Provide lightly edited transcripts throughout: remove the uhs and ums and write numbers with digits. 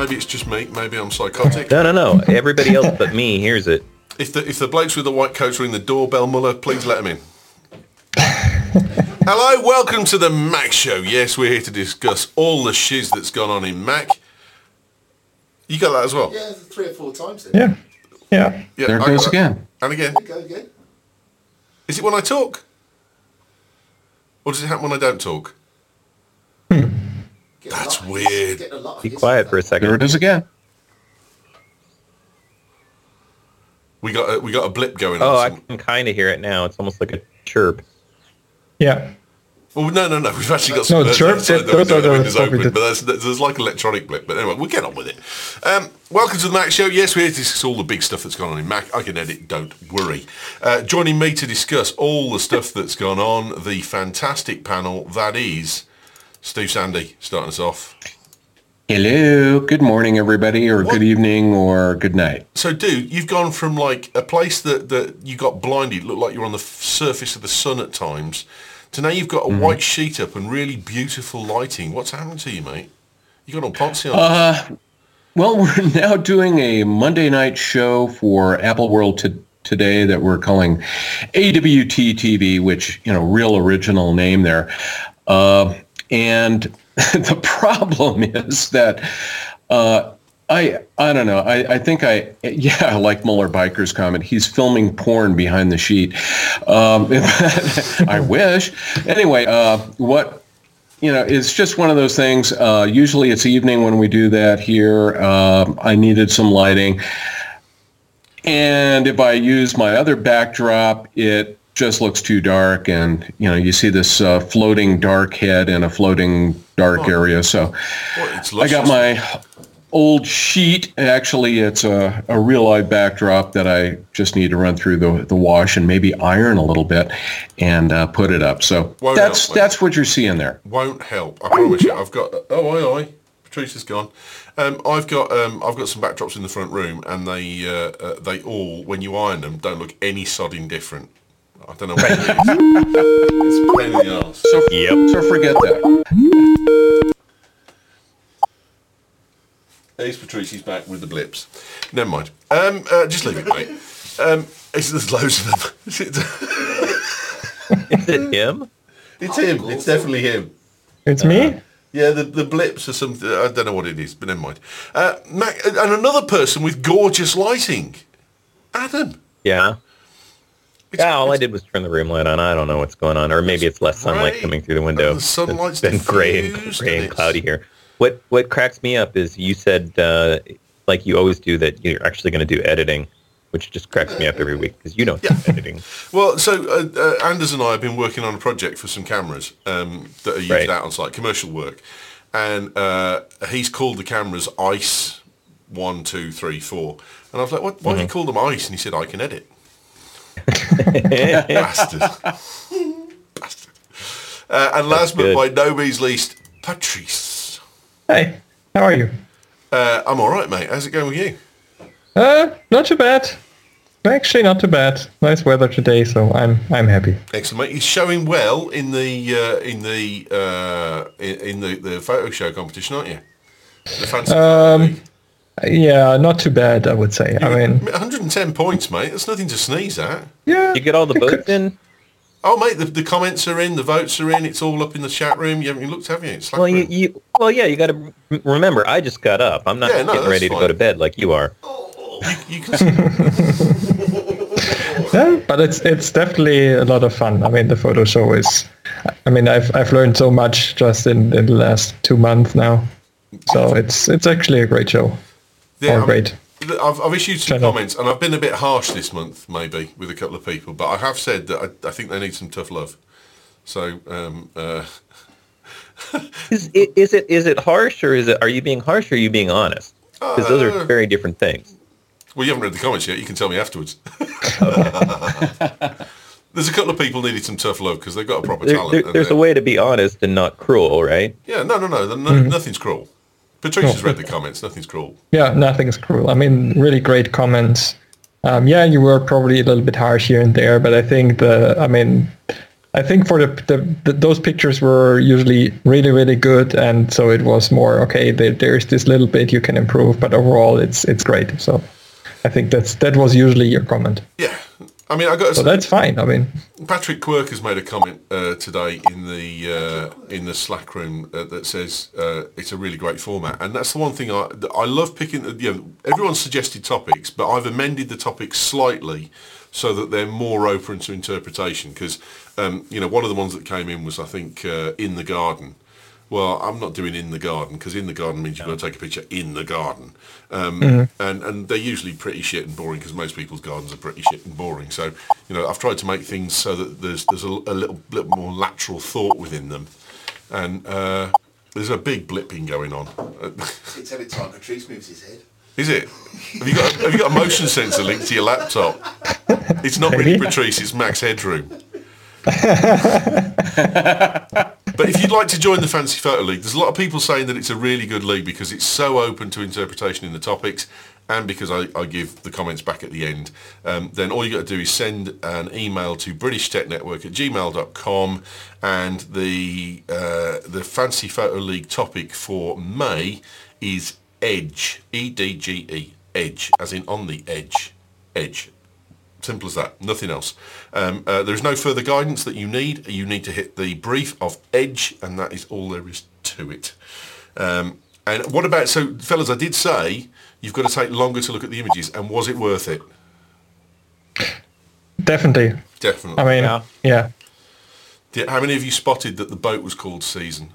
maybe it's just me. Maybe I'm psychotic. No. Everybody else but me hears it. If the blokes with the white coats ring the doorbell, Muller, please let them in. Hello, welcome to the Mac Show. Yes, we're here to discuss all the shiz that's gone on in Mac. You got that as well? Yeah, 3 or 4 times then. Yeah. There it goes again. And again. Go again. Is it when I talk? Or does it happen when I don't talk? That's weird. Be quiet for a second. There it is again. We got a blip going on. Oh, I can kind of hear it now. It's almost like a chirp. Yeah. Oh, no. We've actually got some chirp. windows open, but there's like an electronic blip. But anyway, we'll get on with it. Welcome to the Mac Show. Yes, we're here to discuss all the big stuff that's gone on in Mac. I can edit, don't worry. Joining me to discuss all the stuff that's gone on, the fantastic panel that is Steve Sandy starting us off. Hello. Good morning, everybody, or good evening, or good night. So, dude, you've gone from like a place that you got blinded, looked like you're on the surface of the sun at times, to now you've got a white sheet up and really beautiful lighting. What's happened to you, mate? You got all Ponzi on. Well, we're now doing a Monday night show for Apple World today that we're calling AWT TV, which, real original name there. And the problem is that I don't know. I think like Muller Biker's comment, he's filming porn behind the sheet. I wish. Anyway, it's just one of those things. Usually it's evening when we do that here. I needed some lighting. And if I use my other backdrop, it just looks too dark. And, you see this floating dark head in a floating dark area. So I got my old sheet. Actually, it's a real live backdrop that I just need to run through the wash and maybe iron a little bit and put it up. So that's what you're seeing there. Won't help. I promise you. I've got. Oi. Patricia's gone. I've got some backdrops in the front room, and they all, when you iron them, don't look any sodding different. I don't know what it is. It's a pain in the arse. So forget that. There's Patricia's back with the blips. Never mind. Just leave it, mate. There's loads of them. Is it him? It's him. It's definitely him. It's me? Yeah, the blips are something. I don't know what it is, but never mind. Mac, and another person with gorgeous lighting. Adam. Yeah. All I did was turn the room light on. I don't know what's going on. Or maybe it's less sunlight coming through the window. The sunlight's been gray and cloudy here. What cracks me up is you said, like you always do, that you're actually going to do editing, which just cracks me up every week because you don't do editing. Well, so Anders and I have been working on a project for some cameras that are used out on site, commercial work. And he's called the cameras ICE 1, 2, 3, 4. And I was like, why do you call them ICE? And he said, I can edit. Bastard. And last but by no means least, Patrice. Hey, how are you? I'm all right, mate. How's it going with you? Not too bad. Actually, not too bad. Nice weather today, so I'm happy. Excellent, mate. You're showing well in the photo show competition, aren't you? The fancy yeah, not too bad, I would say. I mean, 110 points, mate. That's nothing to sneeze at. Yeah. You get all the votes in? Oh, mate, the comments are in, the votes are in. It's all up in the chat room. You haven't even looked, have you? It's well, you got to remember. I just got up. I'm not getting ready to go to bed like you are. You can see. Yeah, but it's definitely a lot of fun. I mean, the photo show is. I mean, I've learned so much just in the last 2 months now. So it's actually a great show. Yeah, great. I've issued some comments, and I've been a bit harsh this month, maybe, with a couple of people, but I have said that I think they need some tough love. So, is it harsh, or are you being harsh, or are you being honest? Because those are very different things. Well, you haven't read the comments yet. You can tell me afterwards. There's a couple of people needed some tough love because they've got a proper talent. There's a way to be honest and not cruel, right? Yeah, no. Nothing's cruel. Patricia's read the comments. Nothing's cruel. Yeah, nothing's cruel. I mean, really great comments. You were probably a little bit harsh here and there, but I think I think for those pictures were usually really, really good, and so it was more okay. There's this little bit you can improve, but overall it's great. So I think that was usually your comment. Yeah, I mean, so that's fine. I mean, Patrick Quirk has made a comment today in the Slack room that says it's a really great format, and that's the one thing I love picking. Everyone's suggested topics, but I've amended the topics slightly so that they're more open to interpretation. Because one of the ones that came in was, I think, in the garden. Well, I'm not doing in the garden, because in the garden means you've got to take a picture in the garden. And they're usually pretty shit and boring, because most people's gardens are pretty shit and boring. So, I've tried to make things so that there's a little more lateral thought within them. And there's a big blipping going on. It's every time Patrice moves his head. Is it? Have you got a motion sensor linked to your laptop? It's not really Patrice, it's Max Headroom. But if you'd like to join the Fancy Photo League, there's a lot of people saying that it's a really good league because it's so open to interpretation in the topics, and because I give the comments back at the end. Then all you got to do is send an email to britishtechnetwork@gmail.com, and the Fancy Photo League topic for May is Edge, EDGE, Edge, as in on the edge, Edge. Simple as that, nothing else. There's no further guidance that you need. You need to hit the brief of Edge, and that is all there is to it. And what about, so fellas, I did say you've got to take longer to look at the images, and was it worth it? Definitely. Definitely. I mean, yeah. How many of you spotted that the boat was called Season?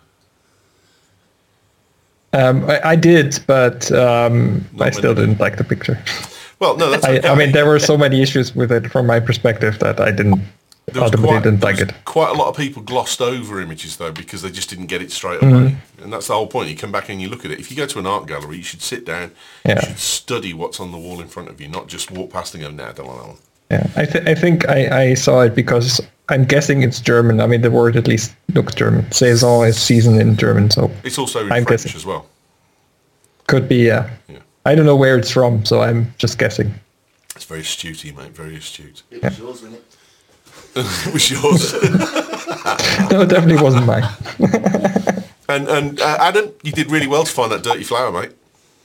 I did, but I still didn't like the picture. Well, no, that's okay. I mean, there were so many issues with it from my perspective that I didn't like it. Quite a lot of people glossed over images, though, because they just didn't get it straight away. And that's the whole point. You come back and you look at it. If you go to an art gallery, you should sit down, you should study what's on the wall in front of you, not just walk past and go, nah, I don't want that one. Yeah, I think I saw it because I'm guessing it's German. I mean, the word at least looks German. Saison is season in German, so it's also in French as well. Could be, yeah. I don't know where it's from, so I'm just guessing. It's very astute, mate. Very astute. It was yours, wasn't it? It was yours. No, it definitely wasn't mine. And Adam, you did really well to find that dirty flower, mate.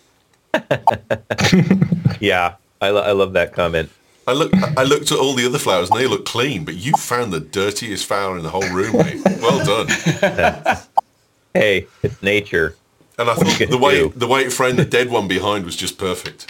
Yeah, I love that comment. I looked at all the other flowers and they look clean, but you found the dirtiest flower in the whole room, mate. Well done. Hey, it's nature. And I thought the way it framed the dead one behind was just perfect.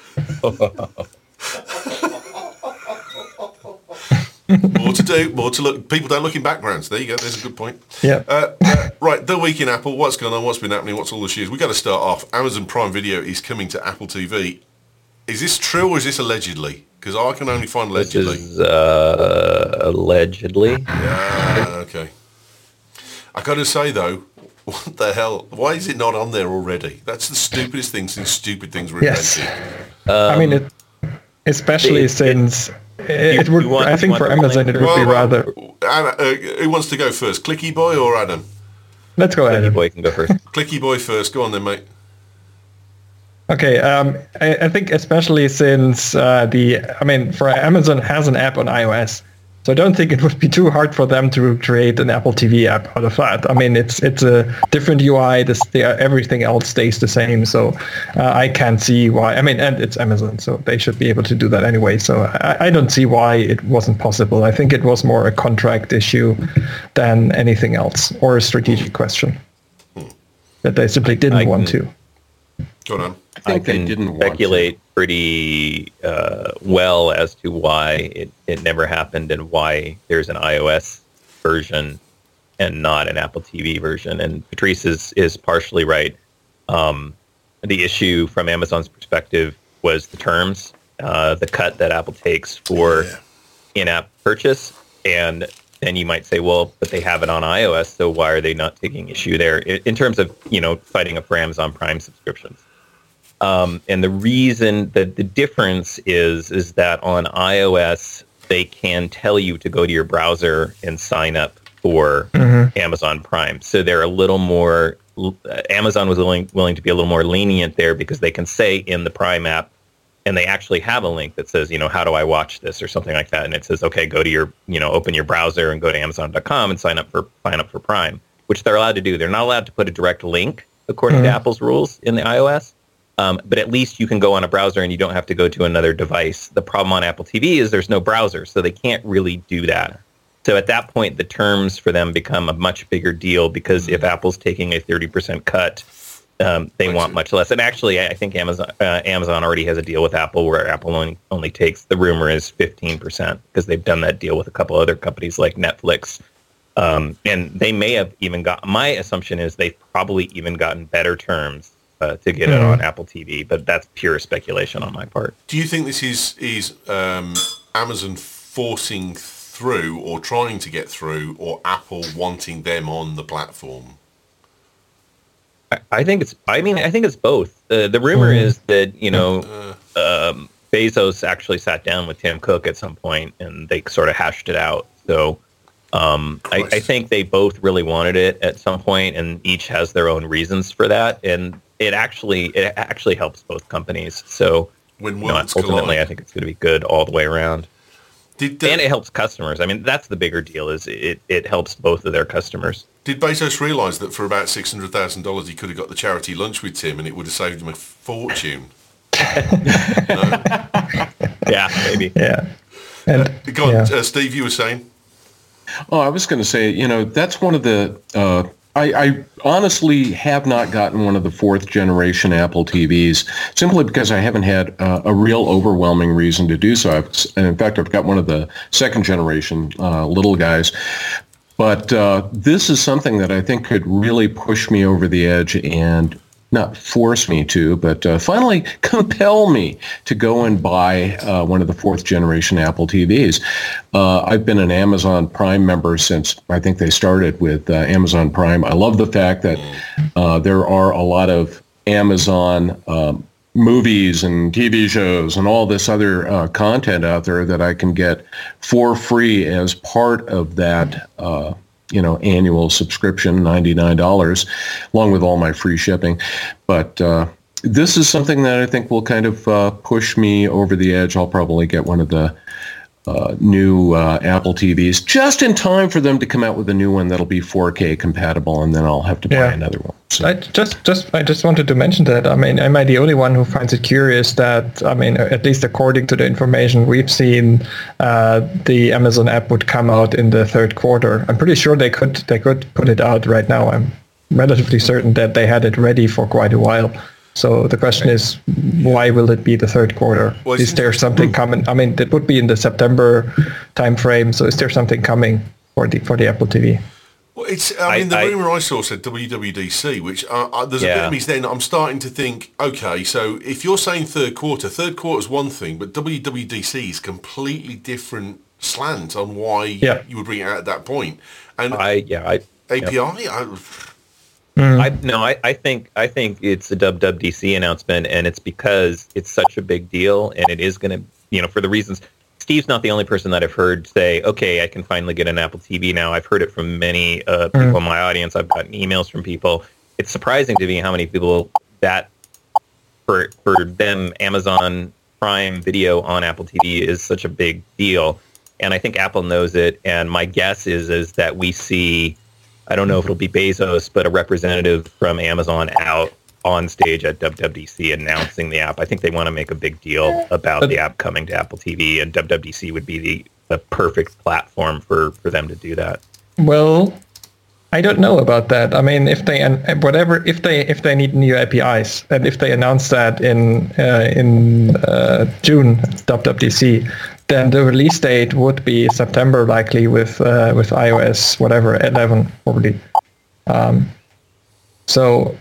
More to do, more to look. People don't look in backgrounds. There you go. There's a good point. Yeah. Right, the week in Apple. What's going on? What's been happening? What's all the news? We got to start off. Amazon Prime Video is coming to Apple TV. Is this true or is this allegedly? Because I can only find allegedly. This is allegedly. Yeah. Okay. I got to say though, what the hell? Why is it not on there already? That's the stupidest thing since stupid things were invented. I mean, especially since it would. I think for Amazon it would be rather. Who wants to go first, Clicky Boy or Adam? Let's go, Adam. Clicky Boy can go first. Clicky Boy first. Go on then, mate. Okay, I think especially since for Amazon has an app on iOS, so I don't think it would be too hard for them to create an Apple TV app out of that. I mean, it's a different UI. Everything else stays the same, so I can't see why. I mean, and it's Amazon, so they should be able to do that anyway. So I don't see why it wasn't possible. I think it was more a contract issue than anything else, or a strategic question that they simply didn't want to. Go on. I can speculate pretty well as to why it never happened and why there's an iOS version and not an Apple TV version. And Patrice is partially right. The issue from Amazon's perspective was the terms, the cut that Apple takes for in-app purchase. And then you might say, well, but they have it on iOS, so why are they not taking issue there in terms of, fighting up for Amazon Prime subscriptions? And the reason that the difference is that on iOS, they can tell you to go to your browser and sign up for Amazon Prime. So they're a little more, Amazon was willing to be a little more lenient there because they can say in the Prime app, and they actually have a link that says, how do I watch this or something like that. And it says, okay, go to your, open your browser and go to Amazon.com and sign up for Prime, which they're allowed to do. They're not allowed to put a direct link according to Apple's rules in the iOS. But at least you can go on a browser and you don't have to go to another device. The problem on Apple TV is there's no browser, so they can't really do that. So at that point, the terms for them become a much bigger deal, because if Apple's taking a 30% cut, they want much less. And actually, I think Amazon already has a deal with Apple where Apple only takes, the rumor is 15%, because they've done that deal with a couple other companies like Netflix. And they may have even my assumption is they've probably even gotten better terms to get it on Apple TV, but that's pure speculation on my part. Do you think this is Amazon forcing through or trying to get through, or Apple wanting them on the platform? I think it's both. The rumor is that, Bezos actually sat down with Tim Cook at some point and they sort of hashed it out. So I think they both really wanted it at some point, and each has their own reasons for that. And it actually helps both companies. So ultimately, I think it's going to be good all the way around. And it helps customers. I mean, that's the bigger deal, is it helps both of their customers. Did Bezos realise that for about $600,000 he could have got the charity lunch with Tim and it would have saved him a fortune? No? Yeah, maybe. Yeah. And, go on, Steve, you were saying? Oh, I was going to say, that's one of the... I honestly have not gotten one of the fourth generation Apple TVs, simply because I haven't had a real overwhelming reason to do so. In fact, I've got one of the second generation little guys. But this is something that I think could really push me over the edge and not force me to, but finally compel me to go and buy one of the fourth generation Apple TVs. I've been an Amazon Prime member since I think they started with Amazon Prime. I love the fact that there are a lot of Amazon movies and TV shows and all this other content out there that I can get for free as part of that annual subscription, $99, along with all my free shipping. But this is something that I think will kind of push me over the edge. I'll probably get one of the new Apple TVs just in time for them to come out with a new one that'll be 4K compatible, and then I'll have to buy another one. So. I just wanted to mention that. I mean, am I the only one who finds it curious that, I mean, at least according to the information we've seen, the Amazon app would come out in the third quarter. I'm pretty sure they could put it out right now. I'm relatively certain that they had it ready for quite a while. So the question is, why will it be the third quarter? Well, is there something coming? I mean, it would be in the September timeframe. So is there something coming for the Apple TV? Well, the rumor I saw said WWDC, which there's a bit of me then. I'm starting to think, okay, so if you're saying third quarter is one thing, but WWDC is completely different slant on why you would bring it out at that point. And API. I think it's a WWDC announcement, and it's because it's such a big deal, and it is going to, for the reasons. Steve's not the only person that I've heard say, okay, I can finally get an Apple TV now. I've heard it from many people in my audience. I've gotten emails from people. It's surprising to me how many people that for them, Amazon Prime Video on Apple TV is such a big deal. And I think Apple knows it. And my guess is that we see, I don't know if it'll be Bezos, but a representative from Amazon out on stage at WWDC announcing the app. I think they want to make a big deal about the app coming to Apple TV, and WWDC would be the perfect platform for them to do that. Well, I don't know about that. I mean, if they need new APIs, and if they announce that in June, WWDC, then the release date would be September, likely with iOS 11 probably. So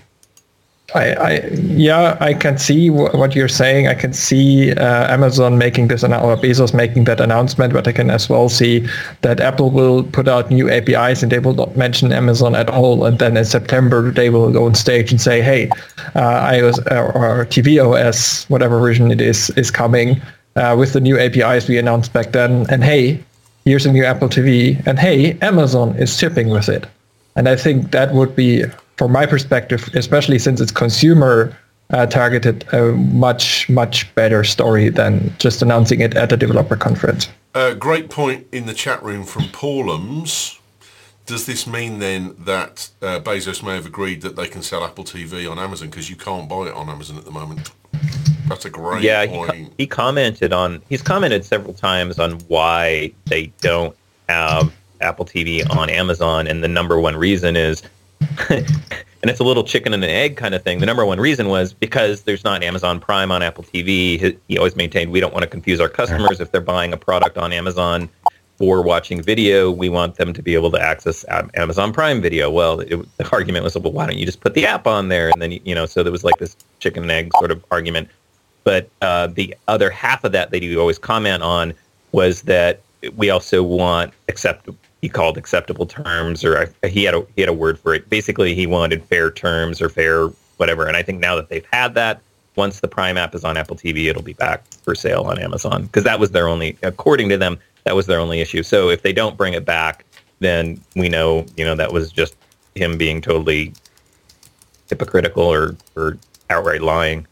I can see what you're saying. I can see Amazon making this or Bezos making that announcement, but I can as well see that Apple will put out new APIs and they will not mention Amazon at all. And then in September, they will go on stage and say, hey, iOS or tvOS, whatever version it is coming with the new APIs we announced back then. And hey, here's a new Apple TV. And hey, Amazon is shipping with it. And I think that would be, from my perspective, especially since it's consumer targeted a much better story than just announcing it at a developer conference. Great point in the chat room from Paulums. Does this mean then that Bezos may have agreed that they can sell Apple TV on Amazon because you can't buy it on Amazon at the moment? That's a great point. He's commented several times on why they don't have Apple TV on Amazon, and the number one reason is, and it's a little chicken and an egg kind of thing. The number one reason was because there's not Amazon Prime on Apple TV. He always maintained we don't want to confuse our customers if they're buying a product on Amazon for watching video. We want them to be able to access Amazon Prime Video. Well, the argument was, well, why don't you just put the app on there? And then, so there was like this chicken and egg sort of argument. But the other half of that you always comment on was that we also want he called acceptable terms, or he had a word for it. Basically, he wanted fair terms or fair whatever. And I think now that they've had that, once the Prime app is on Apple TV, it'll be back for sale on Amazon, because that was their only, according to them, that was their only issue. So if they don't bring it back, then we know, that was just him being totally hypocritical or outright lying.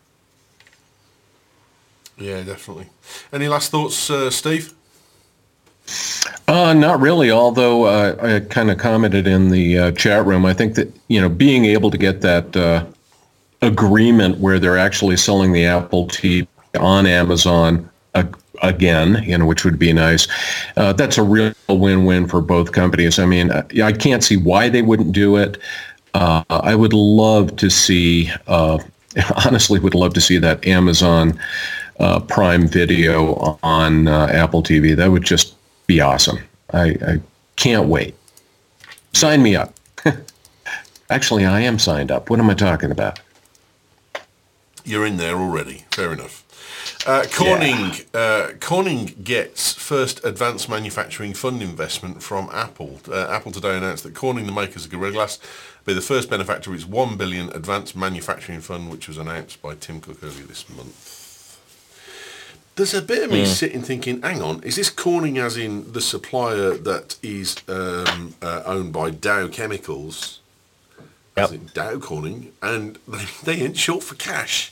Yeah, definitely. Any last thoughts, Steve? Not really, although I kind of commented in the chat room. I think that, being able to get that agreement where they're actually selling the Apple TV on Amazon again, which would be nice. That's a real win-win for both companies. I mean, I can't see why they wouldn't do it. I would love to see, honestly, would love to see that Amazon Prime Video on Apple TV. That would just be awesome. I can't wait. Sign me up. Actually, I am signed up. What am I talking about? You're in there already. Fair enough. Corning gets first advanced manufacturing fund investment from Apple. Apple today announced that Corning, the makers of Gorilla Glass, will be the first benefactor of its $1 billion advanced manufacturing fund, which was announced by Tim Cook earlier this month. There's a bit of me sitting thinking, hang on, is this Corning as in the supplier that is owned by Dow Chemicals? Yep. As in Dow Corning, and they ain't short for cash.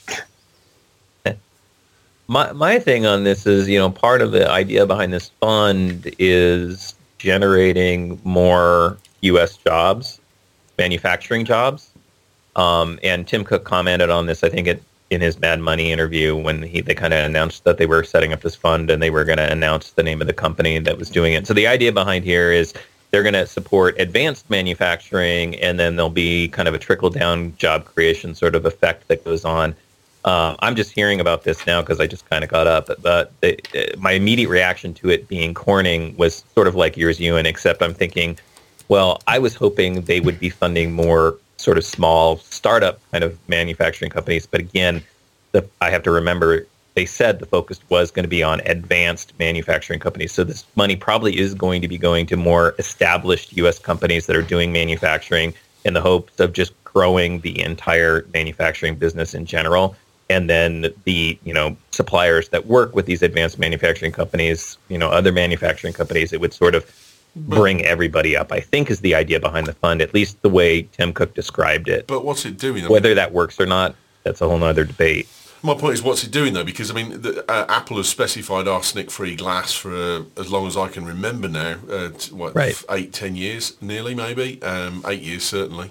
My thing on this is, part of the idea behind this fund is generating more U.S. jobs, manufacturing jobs. And Tim Cook commented on this, I think, in his Mad Money interview when they kind of announced that they were setting up this fund and they were going to announce the name of the company that was doing it. So the idea behind here is they're going to support advanced manufacturing, and then there'll be kind of a trickle-down job creation sort of effect that goes on. I'm just hearing about this now because I just kind of got up. But my immediate reaction to it being Corning was sort of like yours, Ewan, except I'm thinking, well, I was hoping they would be funding more sort of small startup kind of manufacturing companies. But again, I have to remember they said the focus was going to be on advanced manufacturing companies. So this money probably is going to be going to more established U.S. companies that are doing manufacturing in the hopes of just growing the entire manufacturing business in general. And then the, suppliers that work with these advanced manufacturing companies, other manufacturing companies, it would sort of bring everybody up, I think, is the idea behind the fund, at least the way Tim Cook described it. But what's it doing? Whether that works or not, that's a whole other debate. My point is, what's it doing, though? Because, Apple has specified arsenic-free glass for as long as I can remember now. Right. 8-10 years, nearly, maybe. 8 years, certainly.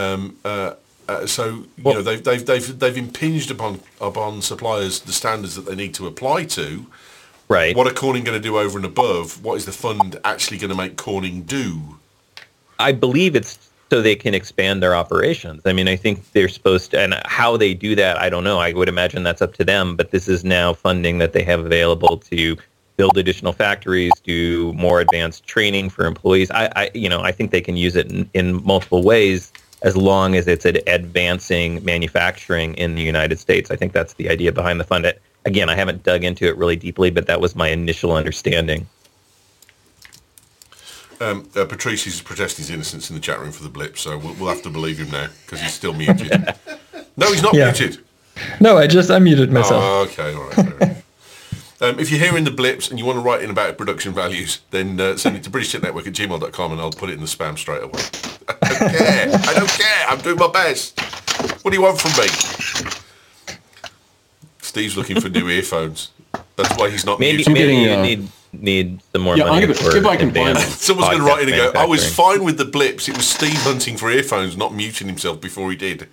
So they've impinged upon suppliers the standards that they need to apply to. Right. What are Corning going to do over and above? What is the fund actually going to make Corning do? I believe it's so they can expand their operations. I think they're supposed to, and how they do that, I don't know. I would imagine that's up to them. But this is now funding that they have available to build additional factories, do more advanced training for employees. I think they can use it in multiple ways, as long as it's advancing manufacturing in the United States. I think that's the idea behind the fund. Again, I haven't dug into it really deeply, but that was my initial understanding. Patrice is protesting his innocence in the chat room for the blip, so we'll have to believe him now, because he's still muted. No, he's not muted. No, I just unmuted myself. Oh, okay, all right. Fair enough. If you're hearing the blips and you want to write in about production values, then send it to BritishTechNetwork@gmail.com and I'll put it in the spam straight away. I don't care. I'm doing my best. What do you want from me? Steve's looking for new earphones. That's why he's not Maybe muted. you need some more money. if I can find advanced Someone's going to write in and go, I was manufacturing. fine with the blips. It was Steve hunting for earphones, not muting himself before he did.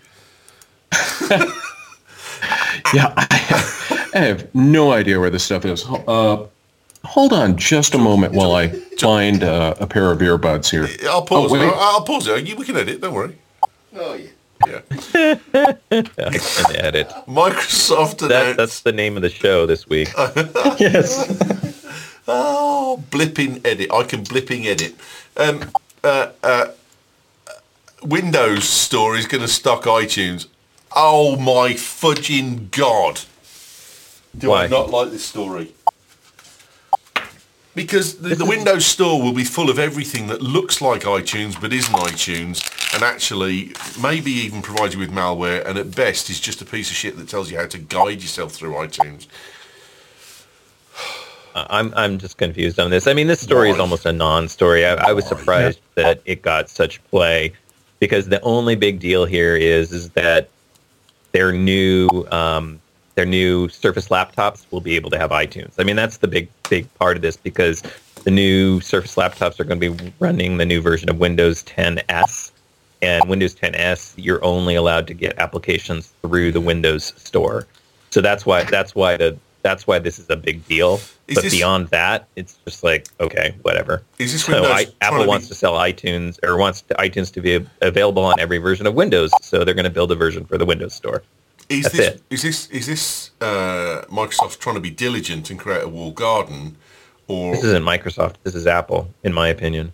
Yeah, I have no idea where this stuff is. Hold on just a moment while I find a pair of earbuds here. I'll pause. wait. I'll pause it. We can edit. Don't worry. Oh, yeah. Yeah. And edit. Microsoft announced. That's the name of the show this week. Yes. Oh, blipping edit. I can blipping edit. Windows Store is going to stock iTunes. Oh my fudging god! Do Why? I not like this story? Because the Windows Store will be full of everything that looks like iTunes but isn't iTunes, and actually maybe even provides you with malware, and at best is just a piece of shit that tells you how to guide yourself through iTunes. I'm just confused on this. I mean, this story is Why? almost a non-story. I was surprised that it got such play, because the only big deal here is that their new Surface laptops will be able to have iTunes. I mean, that's the big part of this, because the new Surface laptops are going to be running the new version of Windows 10s, and Windows 10s you're only allowed to get applications through the Windows Store. So that's why this is a big deal. Is But this- beyond that, it's just like, okay, whatever. Is this So Windows trying Apple to wants be- to sell iTunes, or wants iTunes to be available on every version of Windows, so they're going to build a version for the Windows Store. Is That's this it. is this Microsoft trying to be diligent and create a walled garden, or This isn't Microsoft. This is Apple, in my opinion.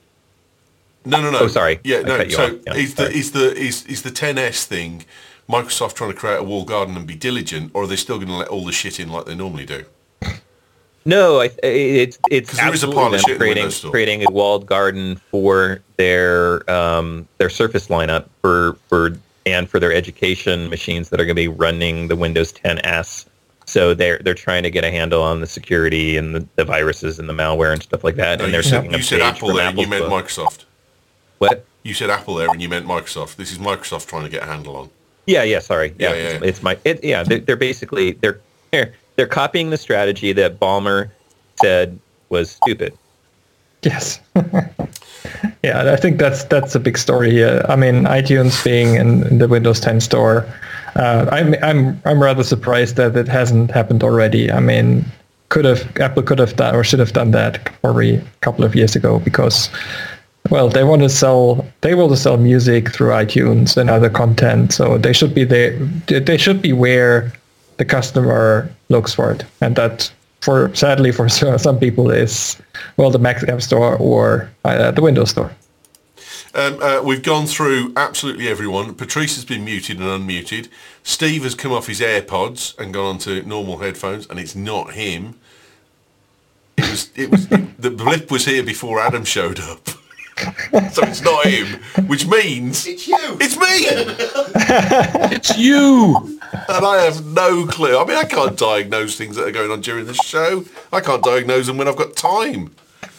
no? Oh, sorry. Yeah, I no. cut you So off. Yeah, is sorry. the 10s thing Microsoft trying to create a walled garden and be diligent, or are they still going to let all the shit in like they normally do? No, it's 'Cause there is a absolutely pile of shit them in the Windows Store. creating a walled garden for their Surface lineup for their education machines that are going to be running the Windows 10s. So they're trying to get a handle on the security and the viruses and the malware and stuff like that. No, And they're taking you a said page Apple from there, and you Apple's meant book. Microsoft. What? You said Apple there, and you meant Microsoft. This is Microsoft trying to get a handle on. Yeah, sorry. Yeah, Yeah, yeah. They're basically they're copying the strategy that Ballmer said was stupid. Yes. Yeah, I think that's a big story here. I mean, iTunes being in the Windows 10 store, I'm rather surprised that it hasn't happened already. I mean, Apple could have done or should have done that probably a couple of years ago, because, well, they want to sell music through iTunes and other content, so they should be there. They should be where the customer looks for it, and that, sadly for some people, is, well, the Mac App Store or the Windows Store. We've gone through absolutely everyone. Patrice has been muted and unmuted. Steve has come off his AirPods and gone onto normal headphones, and it's not him. It was the blip was here before Adam showed up. So it's not him, which means It's you. it's me, It's you. and I have no clue. I mean, I can't diagnose things that are going on during the show. I can't diagnose them when I've got time.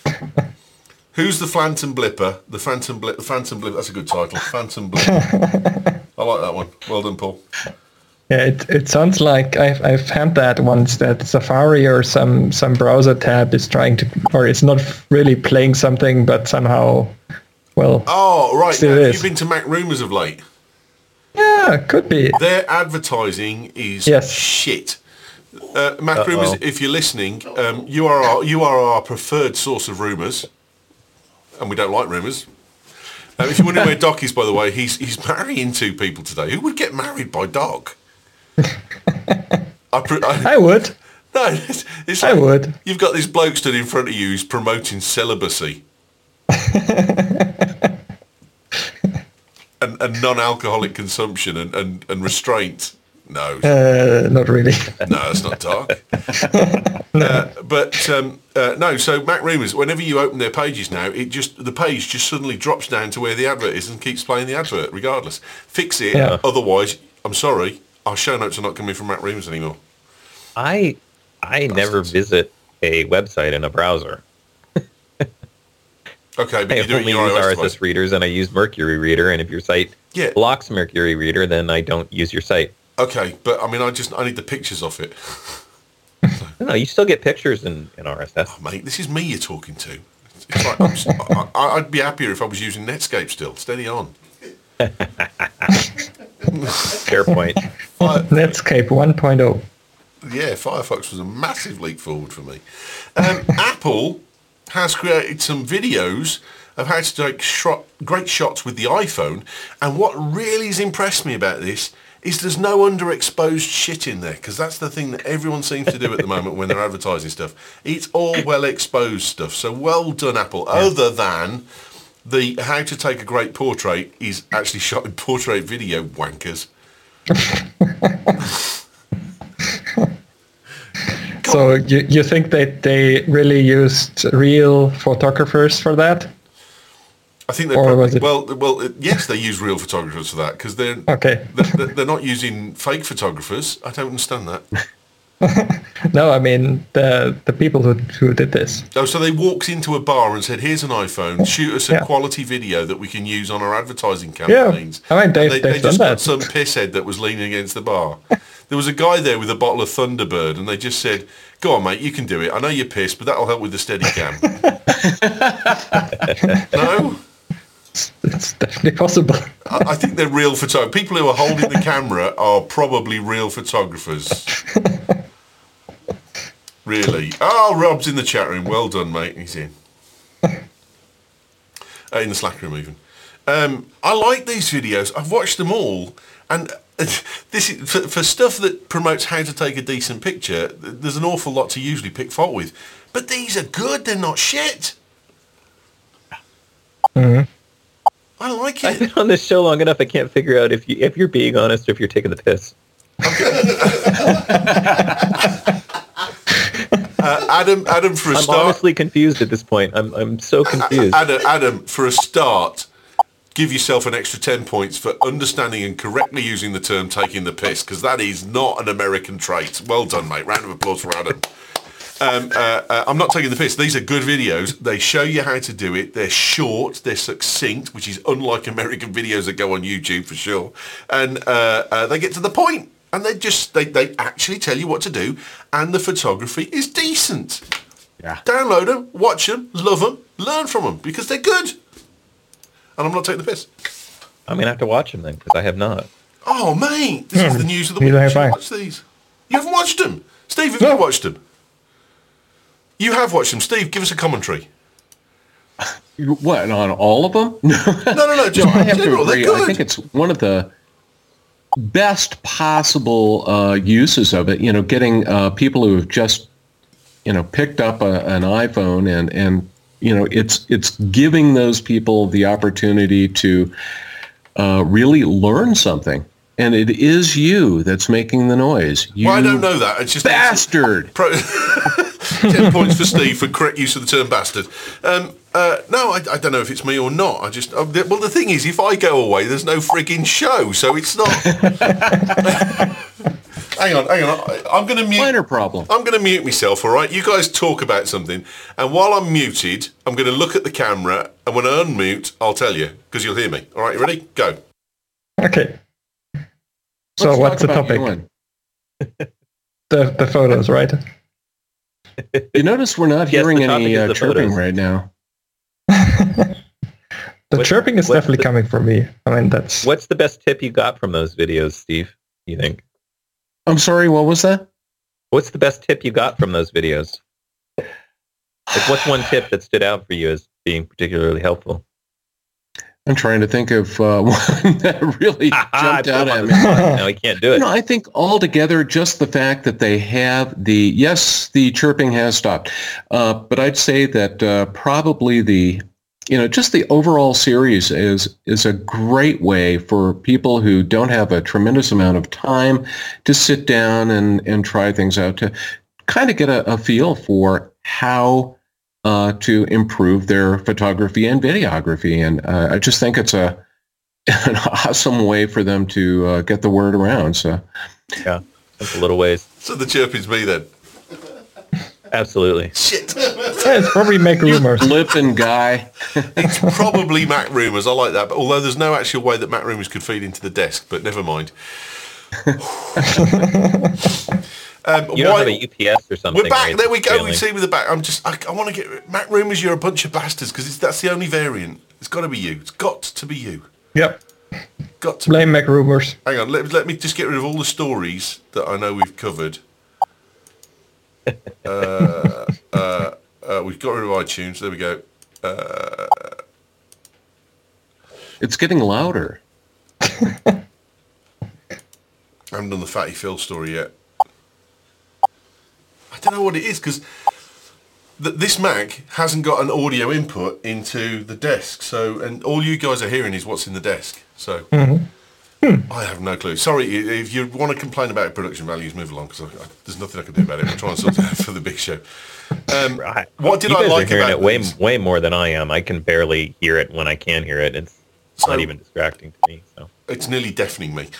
Who's the Phantom Blipper? The Phantom Blipper. That's a good title. Phantom Blipper. I like that one. Well done, Paul. Yeah, it sounds like I've had that once, that Safari or some browser tab is trying to, or it's not really playing something, but somehow, well, Oh, right. Still Have is. you been to Mac Rumors of late? yeah, could be. Their advertising is Yes. shit. Mac Rumors, if you're listening, you are our preferred source of rumours, and we don't like rumours. If you're wondering where Doc is, by the way, he's marrying 2 people today. Who would get married by Doc? I would. No, it's I like would. You've got this bloke stood in front of you who's promoting celibacy and non-alcoholic consumption and restraint. No, Not really. no, it's not Doc. No. So Mac Rumors, whenever you open their pages now, the page just suddenly drops down to where the advert is and keeps playing the advert regardless. Fix it, Yeah. otherwise, I'm sorry, our show notes are not coming from Mac Rumors anymore. I never visit a website in a browser. Okay, but I you do it in only your use iOS RSS device. readers, and I use Mercury Reader. And if your site Yeah. blocks Mercury Reader, then I don't use your site. Okay, but I mean, I need the pictures of it. No, you still get pictures in RSS. Oh, mate, this is me you're talking to. It's like I'd be happier if I was using Netscape still. Steady on. Fair point. Netscape 1.0. Yeah, Firefox was a massive leap forward for me. Apple has created some videos of how to take great shots with the iPhone, and what really has impressed me about this is there's no underexposed shit in there, because that's the thing that everyone seems to do at the moment when they're advertising stuff. It's all well exposed stuff. So well done, Apple. Other than the how to take a great portrait is actually shot in portrait video, wankers. So you think that they really used real photographers for that? I think they yes, they use real photographers for that, because they're not using fake photographers. I don't understand that. No, I mean the people who did this. Oh, so they walked into a bar and said, "Here's an iPhone. Shoot us a quality video that we can use on our advertising campaigns." Yeah, I mean they done just that. got some pisshead that was leaning against the bar. There was a guy there with a bottle of Thunderbird, and they just said, "Go on, mate, you can do it. I know you're pissed, but that'll help with the Steadicam." No. It's definitely possible. I think they're real photographers. People who are holding the camera are probably real photographers. Really. Oh, Rob's in the chat room. Well done, mate. He's in. In the Slack room, even. I like these videos. I've watched them all. And this is, for stuff that promotes how to take a decent picture, there's an awful lot to usually pick fault with. But these are good. They're not shit. Mm-hmm. I like I've it. been on this show long enough. I can't figure out if you're being honest or if you're taking the piss. Adam, for a start. I'm honestly confused at this point. I'm so confused. Adam, for a start, give yourself an extra 10 points for understanding and correctly using the term "taking the piss," because that is not an American trait. Well done, mate. Round of applause for Adam. I'm not taking the piss. These are good videos. They show you how to do it. They're short. They're succinct, which is unlike American videos that go on YouTube for sure. And they get to the point. And they actually tell you what to do. And the photography is decent. Yeah. Download them, watch them, love them, learn from them, because they're good. And I'm not taking the piss. I'm going to have to watch them then, because I have not. Oh, mate. This is the news of the week. Neither You have should I. watch these. You haven't watched them. Steve, have you watched them? You have watched them. Steve, give us a commentary. What, on all of them? No. Just I have to general, agree. they're good. I think it's one of the best possible uses of it. Getting people who have just, picked up an iPhone and it's giving those people the opportunity to really learn something. And it is you that's making the noise. You I don't know that. It's just bastard. 10 points for Steve for correct use of the term bastard. No, I don't know if it's me or not. Well, the thing is, if I go away, there's no frigging show, so it's not. Hang on. I'm going to mute. Minor problem. I'm going to mute myself. All right, you guys talk about something, and while I'm muted, I'm going to look at the camera, and when I unmute, I'll tell you because you'll hear me. All right, you ready? Go. Okay. So Let's what's the talk about topic? The photos, right? You notice we're not Yes, hearing the topic any is the chirping photos. right now. The chirping is definitely coming from me. I mean, that's... What's the best tip you got from those videos, Steve, you think? I'm sorry, what was that? What's the best tip you got from those videos? Like, what's one tip that stood out for you as being particularly helpful? I'm trying to think of one that really jumped out at me. No, I can't do it. I think altogether just the fact that they have the chirping has stopped. But I'd say that probably just the overall series is a great way for people who don't have a tremendous amount of time to sit down and try things out, to kind of get a feel for how to improve their photography and videography. And I just think it's an awesome way for them to get the word around. So, Yeah, that's a little ways. So the chirping's me then. Absolutely. Shit. Yeah, it's probably Mac Rumors. Flippin' guy. It's probably Mac Rumors. I like that. But although there's no actual way that Mac Rumors could feed into the desk, but never mind. You don't have a UPS or something. We're back. Right? There we go. Failing. We see with the back. I want to get Mac Rumors. You're a bunch of bastards because that's the only variant. It's got to be you. It's got to be you. Yep. Got to. Blame Mac Rumors. Hang on. Let me just get rid of all the stories that I know we've covered. We've got rid of iTunes. There we go. It's getting louder. I haven't done the Fatty Phil story yet. I don't know what it is because this Mac hasn't got an audio input into the desk. So, and all you guys are hearing is what's in the desk. So, I have no clue. Sorry, if you want to complain about production values, move along because there's nothing I can do about it. I'm trying to sort it out for the big show. What did you I guys like are hearing about it way more than I am. I can barely hear it when I can hear it. It's not even distracting to me. So it's nearly deafening me.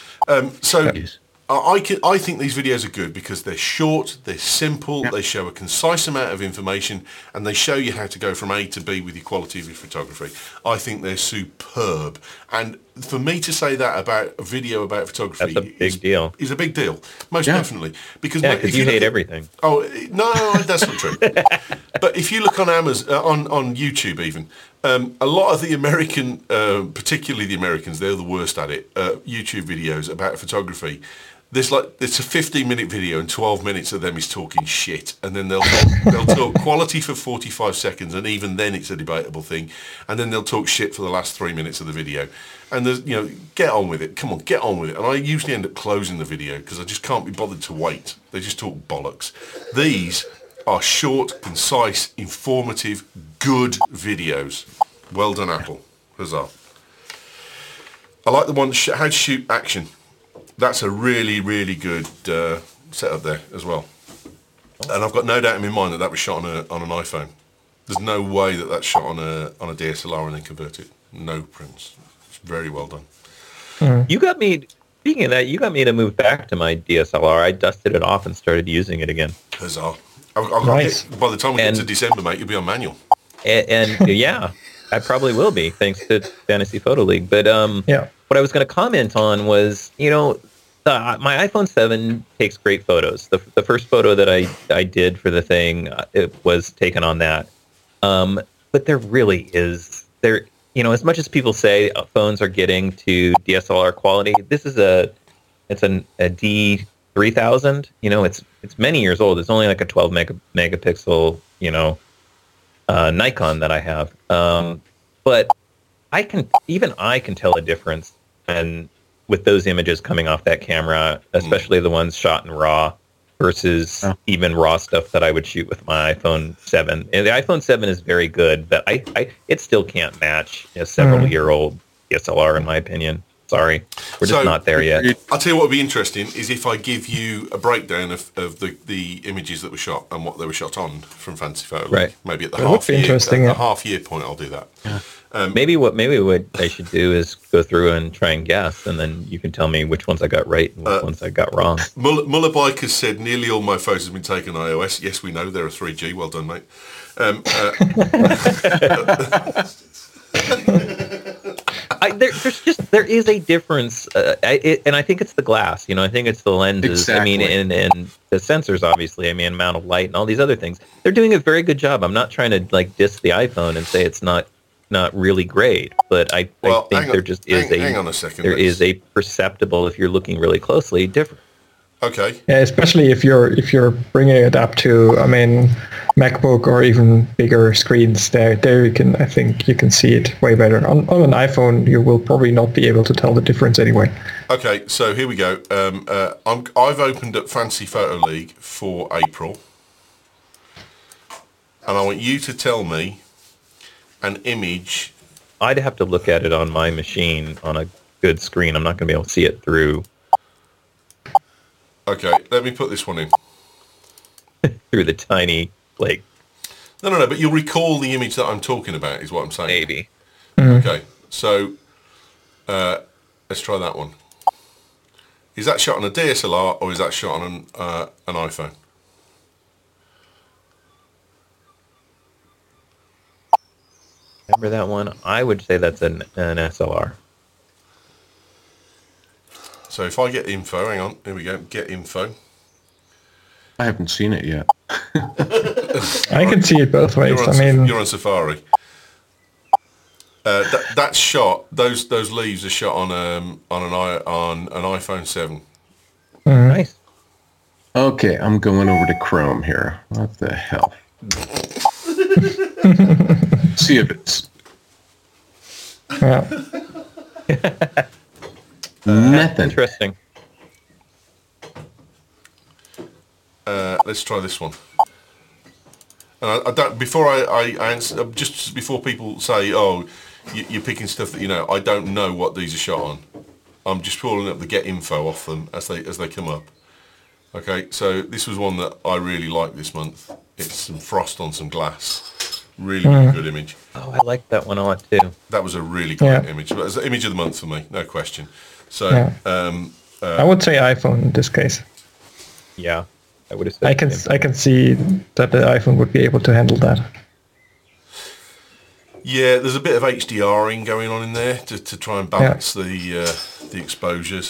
I think these videos are good because they're short, they're simple, they show a concise amount of information, and they show you how to go from A to B with your quality of your photography. I think they're superb. And for me to say that about a video about photography that's a big deal. Is a big deal, most definitely. Because you hate everything. Oh no, that's not true. But if you look on Amazon, on YouTube, even a lot of the American, particularly the Americans, they're the worst at it. YouTube videos about photography. It's a 15-minute video and 12 minutes of them is talking shit, and then they'll talk quality for 45 seconds, and even then it's a debatable thing, and then they'll talk shit for the last 3 minutes of the video, and there's get on with it, come on, get on with it, and I usually end up closing the video because I just can't be bothered to wait. They just talk bollocks. These are short, concise, informative, good videos. Well done, Apple. Huzzah. I like the one how to shoot action. That's a really, really good setup there as well. And I've got no doubt in my mind that was shot on an iPhone. There's no way that that's shot on a DSLR and then converted. No prints. It's very well done. You got me, speaking of that, you got me to move back to my DSLR. I dusted it off and started using it again. Huzzah. Nice. By the time we get to December, mate, you'll be on manual. And yeah, I probably will be, thanks to Fantasy Photo League. But what I was going to comment on was, my iPhone 7 takes great photos. The first photo that I did for the thing, it was taken on that. But there really is, as much as people say phones are getting to DSLR quality, this is a D3000. It's many years old. It's only like a 12 megapixel, Nikon that I have. But I can tell a difference and with those images coming off that camera, especially the ones shot in RAW versus even RAW stuff that I would shoot with my iPhone 7. And the iPhone 7 is very good, but it still can't match a several-year-old DSLR, in my opinion. Sorry, we're just not there yet. I'll tell you what would be interesting is if I give you a breakdown of the images that were shot and what they were shot on from Fantasy Photo. Right. Maybe at the half year point, I'll do that. Yeah. Maybe what I should do is go through and try and guess, and then you can tell me which ones I got right and which ones I got wrong. Muller Bike has said nearly all my photos have been taken on iOS. Yes, we know they're a 3G. Well done, mate. There is a difference, and I think it's the glass. I think it's the lenses. Exactly. And the sensors, obviously. Amount of light and all these other things. They're doing a very good job. I'm not trying to diss the iPhone and say it's not really great, but I think there just is hang on a second. There is a perceptible, if you're looking really closely, difference. Okay. Yeah, especially if you're bringing it up to, MacBook or even bigger screens. There I think you can see it way better. On an iPhone, you will probably not be able to tell the difference anyway. Okay, so here we go. I've opened up Fantasy Photo League for April, and I want you to tell me an image. I'd have to look at it on my machine on a good screen. I'm not going to be able to see it through. Okay, let me put this one in. Through the tiny, No, but you'll recall the image that I'm talking about, is what I'm saying. Maybe. Okay, so let's try that one. Is that shot on a DSLR or is that shot on an iPhone? Remember that one? I would say that's an SLR. So if I get info, hang on, here we go, get info. I haven't seen it yet. I can see it both ways. You're on Safari. That shot, those leaves are shot on an iPhone 7. Nice. Okay, I'm going over to Chrome here. What the hell? See if it's nothing. Interesting. Let's try this one. And I don't. Before I answer, just before people say, "Oh, you're picking stuff that you know," I don't know what these are shot on. I'm just pulling up the get info off them as they come up. Okay, so this was one that I really liked this month. It's some frost on some glass. Really, really good image. Oh, I like that one a lot too. That was a really great image. It was the image of the month for me, no question. So I would say iPhone in this case. Yeah, I would have said. I can see that the iPhone would be able to handle that. Yeah, there's a bit of HDRing going on in there to try and balance the exposures.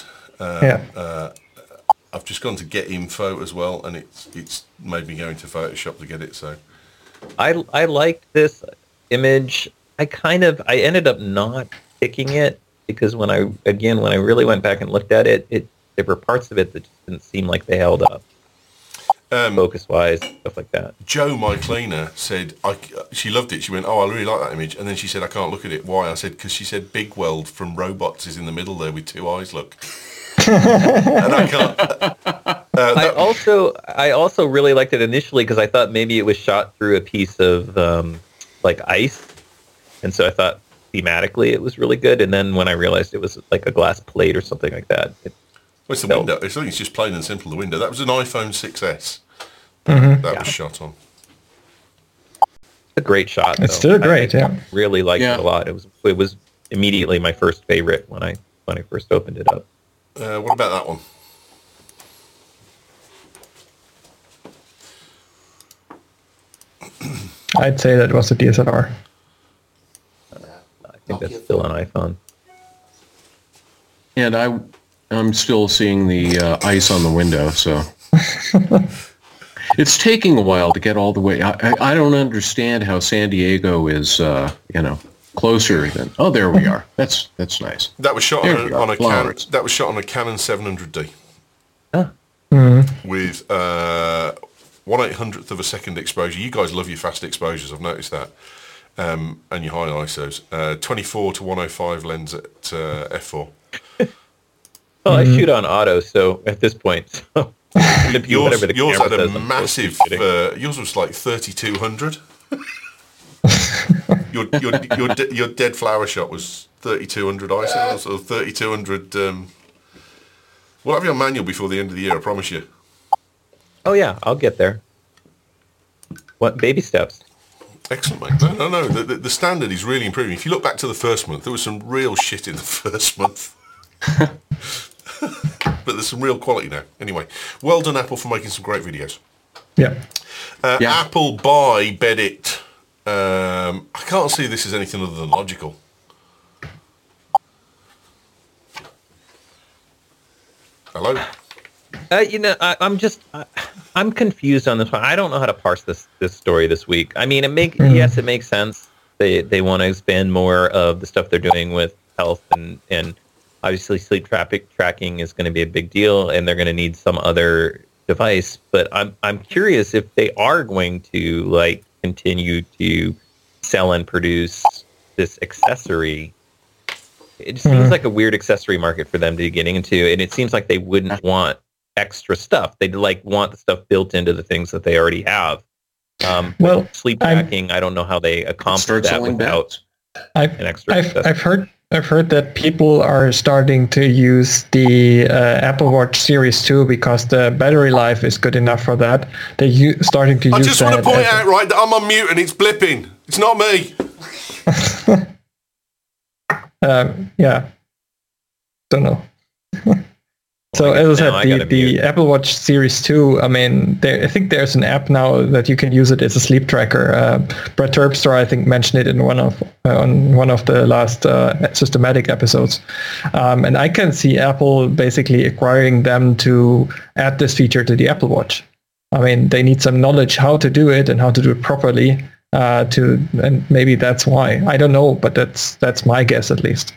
I've just gone to get info as well, and it's made me go into Photoshop to get it. So I liked this image. I ended up not picking it because when I really went back and looked at it, there were parts of it that just didn't seem like they held up. Focus wise, stuff like that. Joe, my cleaner, said she loved it. She went, "Oh, I really like that image," and then she said, "I can't look at it." Why? I said, "Because she said Big Weld from Robots is in the middle there with two eyes. Look." And I can't. I also really liked it initially because I thought maybe it was shot through a piece of like ice, and so I thought thematically it was really good. And then when I realized it was like a glass plate or something like that, it's the window. I think it's just plain and simple. The window. That was an iPhone 6S. That was shot on. A great shot. It's still great. I really liked it a lot. It was immediately my first favorite when I first opened it up. What about that one? I'd say that was a DSLR. I think that's still an iPhone. And I'm still seeing the ice on the window, so it's taking a while to get all the way. I don't understand how San Diego is, closer than. Oh, there we are. That's nice. That was shot on a Canon. That was shot on a Canon 700D. With 1/800th of a second exposure. You guys love your fast exposures. I've noticed that. And your high ISOs. 24 to 105 lens at f4. Well, I shoot on auto, so at this point, yours had a massive. Yours was like 3200. your dead flower shot was 3200 ISO or 3200. We'll have you on manual before the end of the year. I promise you. Oh yeah, I'll get there. What baby steps? Excellent, mate. No. The standard is really improving. If you look back to the first month, there was some real shit in the first month. But there's some real quality now. Anyway, well done, Apple, for making some great videos. Yeah. Apple buy Bedit. I can't see this as anything other than logical. Hello? I'm confused on this one. I don't know how to parse this story this week. I mean, yes, it makes sense. They want to expand more of the stuff they're doing with health and obviously sleep tracking is going to be a big deal, and they're going to need some other device. But I'm curious if they are going to continue to sell and produce this accessory. It seems like a weird accessory market for them to be getting into, and it seems like they wouldn't want extra stuff. They'd want the stuff built into the things that they already have. Sleep tracking, I don't know how they accomplish that without an extra. I've heard that people are starting to use the Apple Watch Series 2 because the battery life is good enough for that. They're starting to use that. I just want to point out, right, that I'm on mute and it's blipping. It's not me. Yeah. Don't know. So as I now I said, gotta the mute. Apple Watch Series 2, I mean, I think there's an app now that you can use it as a sleep tracker. Brett Terpstra, I think, mentioned it in on one of the last systematic episodes. And I can see Apple basically acquiring them to add this feature to the Apple Watch. I mean, they need some knowledge how to do it and how to do it properly. And maybe that's why. I don't know, but that's my guess at least.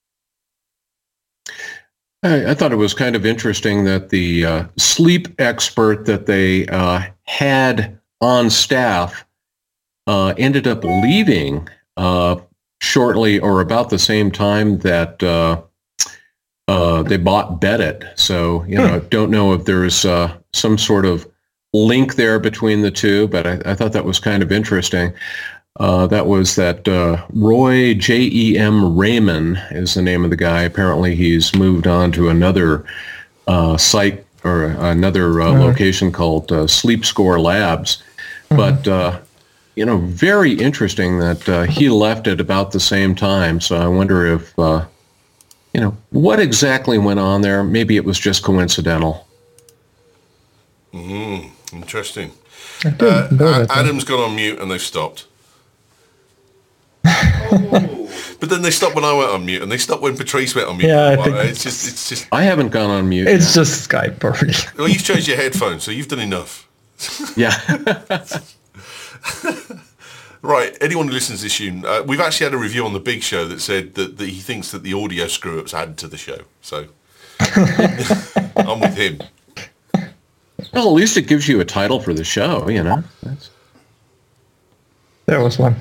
I thought it was kind of interesting that the sleep expert that they had on staff ended up leaving shortly or about the same time that they bought Beddit. So, don't know if there's some sort of link there between the two, but I thought that was kind of interesting. That was that Roy J.E.M. Raymond is the name of the guy. Apparently he's moved on to another site or another location called Sleep Score Labs. But, very interesting that he left at about the same time. So I wonder if, what exactly went on there. Maybe it was just coincidental. Interesting. That. Adam's gone on mute and they've stopped. But then they stopped when I went on mute, and they stopped when Patrice went on mute. Yeah, I think it's just. I haven't gone on mute. It's just Skype, probably. Well, you've changed your headphones, so you've done enough. Yeah. Right. Anyone who listens to this tune, we've actually had a review on the Big Show that said that he thinks that the audio screw-ups add to the show. So I'm with him. Well, at least it gives you a title for the show, That's... There was one.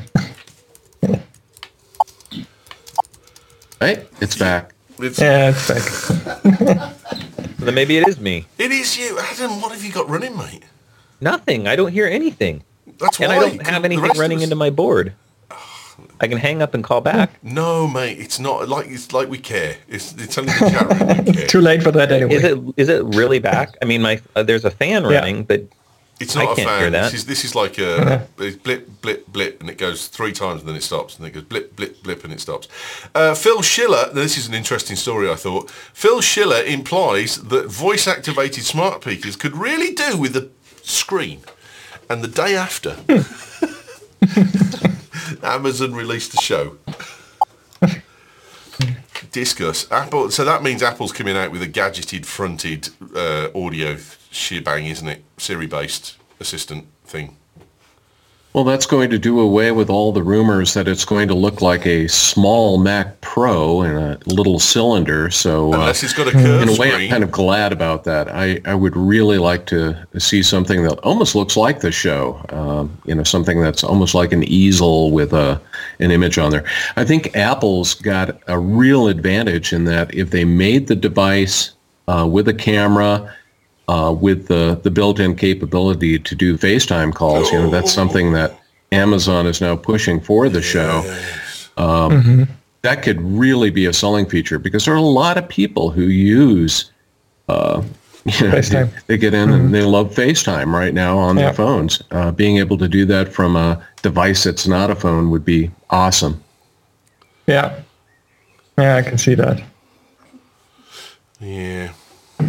Hey, it's back. It's back. Then maybe it is me. It is you. Adam, what have you got running, mate? Nothing. I don't hear anything. That's why. And I don't have anything running into my board. I can hang up and call back. No, mate, it's not it's like we care. It's only the chat room we care. It's too late for that anyway. Is it really back? I mean, there's a fan running, but it's not I can't a fan. hear that. This is like it's blip, blip, blip, and it goes 3 times and then it stops, and then it goes blip, blip, blip, and it stops. Phil Schiller, this is an interesting story, I thought. Phil Schiller implies that voice-activated smart speakers could really do with the screen. And the day after, Amazon released the show. Discuss. Apple. So that means Apple's coming out with a gadgeted fronted audio shebang, isn't it? Siri-based assistant thing. Well, that's going to do away with all the rumors that it's going to look like a small Mac Pro in a little cylinder. So unless it's got a curved in a way, screen. I'm kind of glad about that. I would really like to see something that almost looks like the show. Something that's almost like an easel with an image on there. I think Apple's got a real advantage in that if they made the device with a camera, with the built-in capability to do FaceTime calls, that's something that Amazon is now pushing for the show. That could really be a selling feature because there are a lot of people who use FaceTime. They get in and they love FaceTime right now on their phones. Being able to do that from a device that's not a phone would be awesome. Yeah, I can see that. Yeah.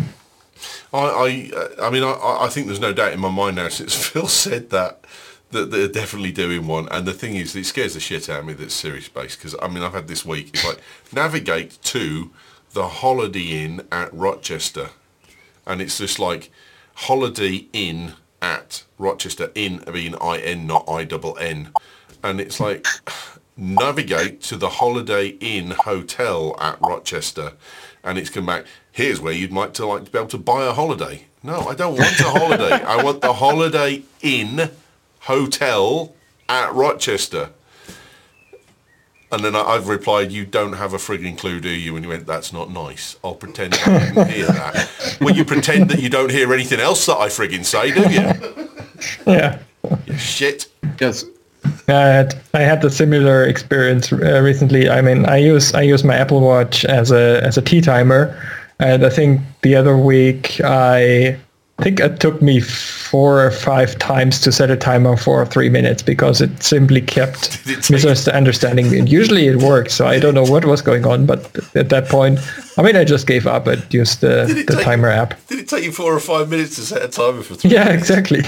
I think there's no doubt in my mind now since Phil said that they're definitely doing one. And the thing is, it scares the shit out of me that it's Siri-based because, I've had this week, it's like, navigate to the Holiday Inn at Rochester. And it's just like, Holiday Inn at Rochester, Inn being I-N, not I-double-N. And it's like, navigate to the Holiday Inn Hotel at Rochester. And it's come back, here's where you'd like to be able to buy a holiday. No, I don't want a holiday. I want the Holiday Inn Hotel at Rochester. And then I've replied, you don't have a frigging clue, do you? And you went, that's not nice. I'll pretend I didn't hear that. Well, you pretend that you don't hear anything else that I frigging say, do you? Yeah. You shit. Yes. I had the similar experience recently. I mean, I use my Apple Watch as a tea timer, and I think the other week I think it took me 4 or 5 times to set a timer for 3 minutes because it simply kept misunderstanding me. And usually it works, so I don't know what was going on. But at that point, I mean, I just gave up and used the timer app. Did it take you 4 or 5 minutes to set a timer for 3 Yeah, minutes? exactly.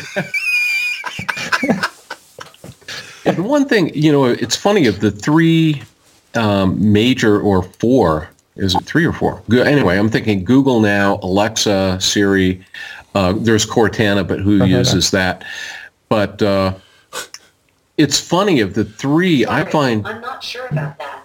And one thing, it's funny, of the 3 major, or 4, is it 3 or 4? Anyway, I'm thinking Google Now, Alexa, Siri. There's Cortana, but who uses that? But it's funny, of the 3, I find... I'm not sure about that.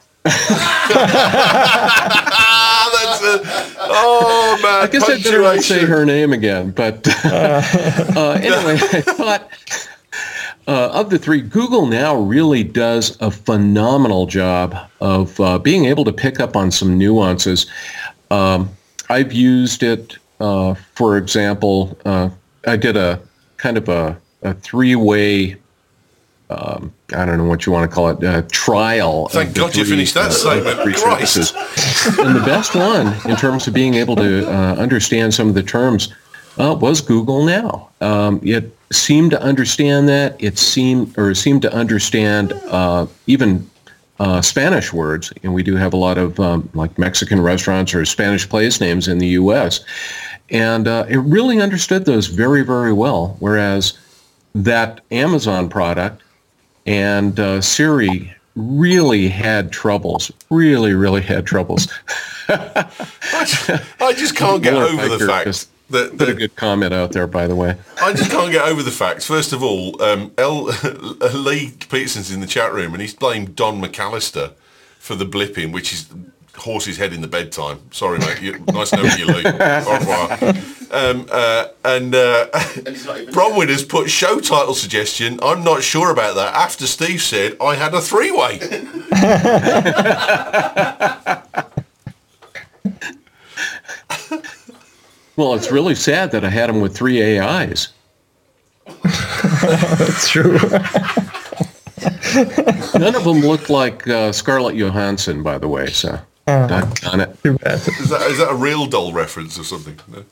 Man, I guess I better not say her name again. But anyway, I thought... of the 3, Google Now really does a phenomenal job of being able to pick up on some nuances. I've used it, for example, I did a kind of a 3-way, I don't know what you want to call it, trial. Thank God you finished that statement. Christ. And the best one, in terms of being able to understand some of the terms, was Google Now. It seemed to understand that. It seemed to understand even Spanish words, and we do have a lot of like Mexican restaurants or Spanish place names in the U.S. And it really understood those very, very well. Whereas that Amazon product and Siri really had troubles. Really had troubles. I just can't get over the fact. Put a good comment out there, by the way. I just can't get over the facts. First of all, Lee Peterson's in the chat room and he's blamed Don McAllister for the blipping, which is horse's head in the bedtime. Sorry, mate. Nice knowing you, Lee. Au revoir. Bronwyn has put show title suggestion. I'm not sure about that. After Steve said I had a 3-way. Well, it's really sad that I had him with 3 AIs. That's true. None of them looked like Scarlett Johansson, by the way. So, doggone it. Too bad. Is that a real doll reference or something? No?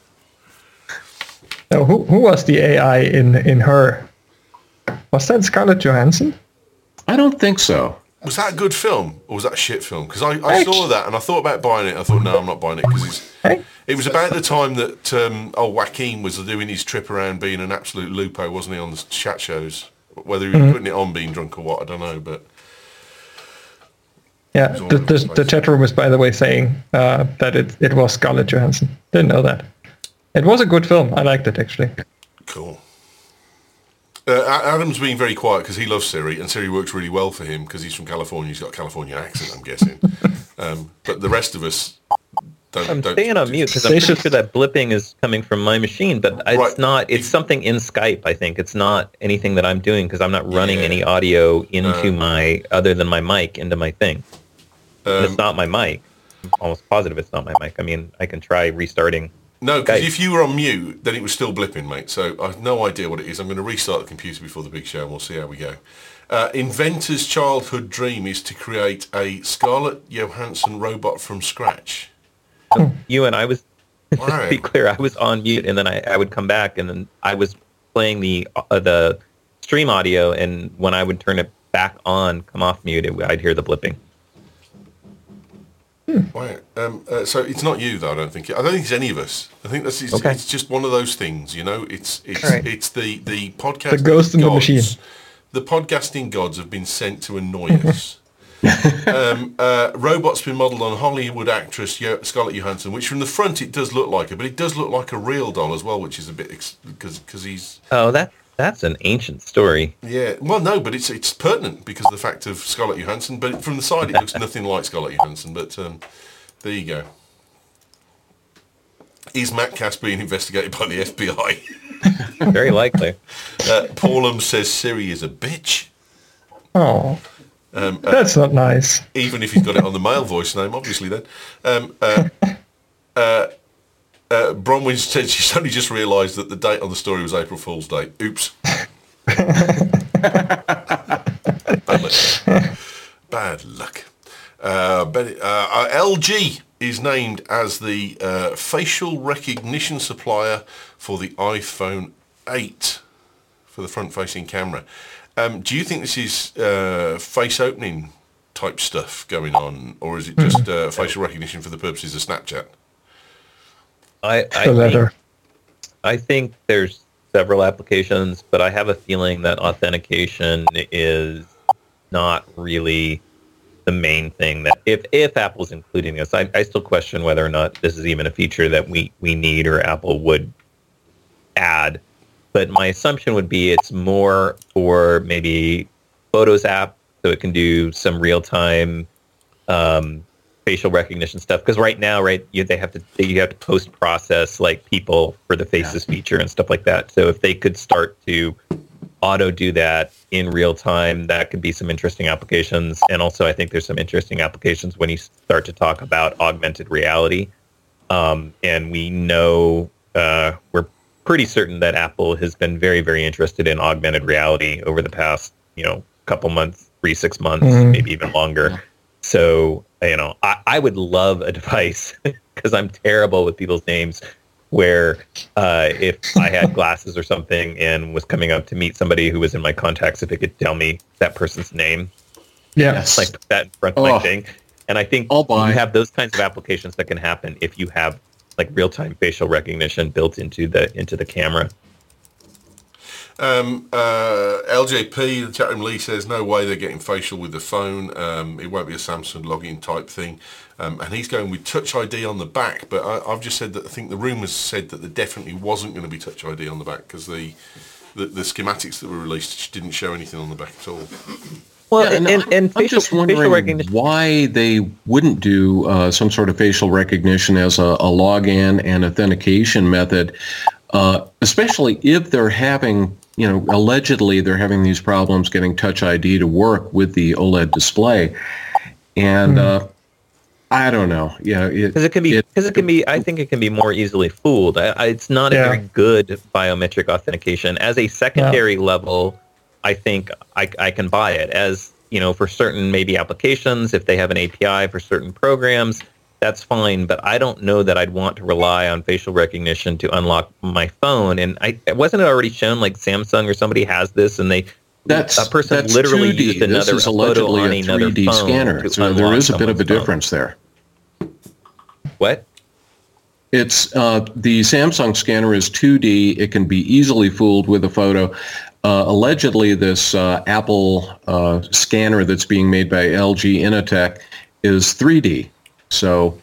Now, who was the AI in her? Was that Scarlett Johansson? I don't think so. Was that a good film or was that a shit film? Because I saw that and I thought about buying it. I thought, no, I'm not buying it because it was about the time that Joaquin was doing his trip around being an absolute lupo, wasn't he, on the chat shows? Whether he was putting it on being drunk or what, I don't know. But yeah, the chat room was, by the way, saying that it was Scarlett Johansson. Didn't know that. It was a good film. I liked it, actually. Cool. Adam's being very quiet because he loves Siri, and Siri works really well for him because he's from California. He's got a California accent, I'm guessing. But the rest of us don't. I'm staying on mute because I'm pretty sure that blipping is coming from my machine, but it's not. It's something in Skype, I think. It's not anything that I'm doing because I'm not running any audio into my, other than my mic, into my thing. And it's not my mic. I'm almost positive it's not my mic. I mean, I can try restarting. No, because if you were on mute, then it was still blipping, mate. So I have no idea what it is. I'm going to restart the computer before the big show, and we'll see how we go. Inventor's childhood dream is to create a Scarlett Johansson robot from scratch. You and I was, Wow. just to be clear, I was on mute, and then I would come back, and then I was playing the stream audio, and when I would turn it back on, come off mute, I'd hear the blipping. Wow. So it's not you, though. I don't think it's any of us. I think it's just one of those things, you know. It's the podcast. The ghost in the machine. The podcasting gods have been sent to annoy us. Robot's been modelled on Hollywood actress Scarlett Johansson, which from the front it does look like her, but it does look like a real doll as well, which is a bit because he's. Oh, that's an ancient story. Yeah, well, no, but it's pertinent because of the fact of Scarlett Johansson. But from the side, it looks nothing like Scarlett Johansson. But there you go. Is Matt Cass being investigated by the FBI? Very likely. Paulum says Siri is a bitch. Oh, that's not nice. Even if he's got it on the male voice name, obviously. Then. Bronwyn said she's only just realised that the date on the story was April Fool's Day. Oops. Bad luck. LG is is named as the facial recognition supplier for the iPhone 8 for the front-facing camera. Do you think this is face opening type stuff going on, or is it just facial recognition for the purposes of Snapchat? I think there's several applications, but I have a feeling that authentication is not really the main thing. That if Apple's including this, I still question whether or not this is even a feature that we need or Apple would add. But my assumption would be it's more for maybe Photos app, so it can do some real-time facial recognition stuff. Because right now, you have to post-process like people for the Faces feature and stuff like that. So if they could start to auto do that in real time, that could be some interesting applications. And also, I think there's some interesting applications when you start to talk about augmented reality. And we know we're pretty certain that Apple has been very, very interested in augmented reality over the past, couple months, 3-6 months, maybe even longer. So, I would love a device because I'm terrible with people's names where if I had glasses or something and was coming up to meet somebody who was in my contacts, if it could tell me that person's name, like put that in front of my thing. And I think you have those kinds of applications that can happen if you have like real-time facial recognition built into the camera. LJP, the chat room Lee says, no way they're getting facial with the phone. It won't be a Samsung login type thing. And he's going with Touch ID on the back. But I've just said that I think the rumours said that there definitely wasn't going to be Touch ID on the back because the schematics that were released didn't show anything on the back at all. Well, and I'm just wondering why they wouldn't do some sort of facial recognition as a login and authentication method, especially if they're having, allegedly they're having these problems getting Touch ID to work with the OLED display. And I don't know. Yeah, because it can be. I think it can be more easily fooled. It's not a very good biometric authentication as a secondary level. I think I can buy it as, for certain maybe applications, if they have an API for certain programs, that's fine. But I don't know that I'd want to rely on facial recognition to unlock my phone. And wasn't it already shown like Samsung or somebody has this and a person literally 2D. used another this is photo allegedly on a another 3D phone scanner. So there is a bit of a difference there. What? It's the Samsung scanner is 2D. It can be easily fooled with a photo. Allegedly, this Apple scanner that's being made by LG Innotek is 3D. So,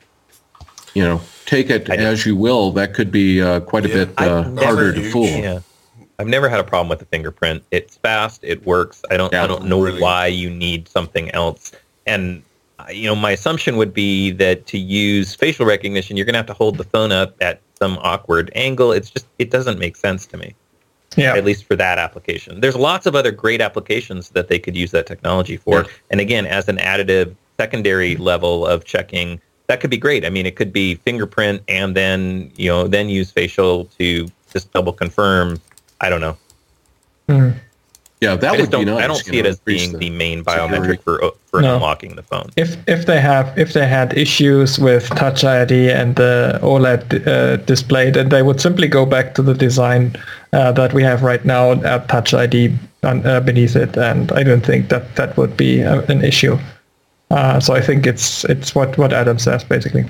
take it as you will. That could be quite a bit harder to fool. Yeah. I've never had a problem with the fingerprint. It's fast. It works. I don't know why you need something else. And my assumption would be that to use facial recognition, you're going to have to hold the phone up at some awkward angle. It doesn't make sense to me. Yeah. At least for that application. There's lots of other great applications that they could use that technology for. Yeah. And again, as an additive secondary level of checking, that could be great. I mean, it could be fingerprint and then use facial to just double confirm. I don't know. Mm. Yeah, that would be nice. I don't see it as being the main biometric for unlocking the phone. If they had issues with Touch ID and the OLED display, then they would simply go back to the design that we have right now, Touch ID beneath it, and I don't think that would be an issue. So I think it's what Adam says basically.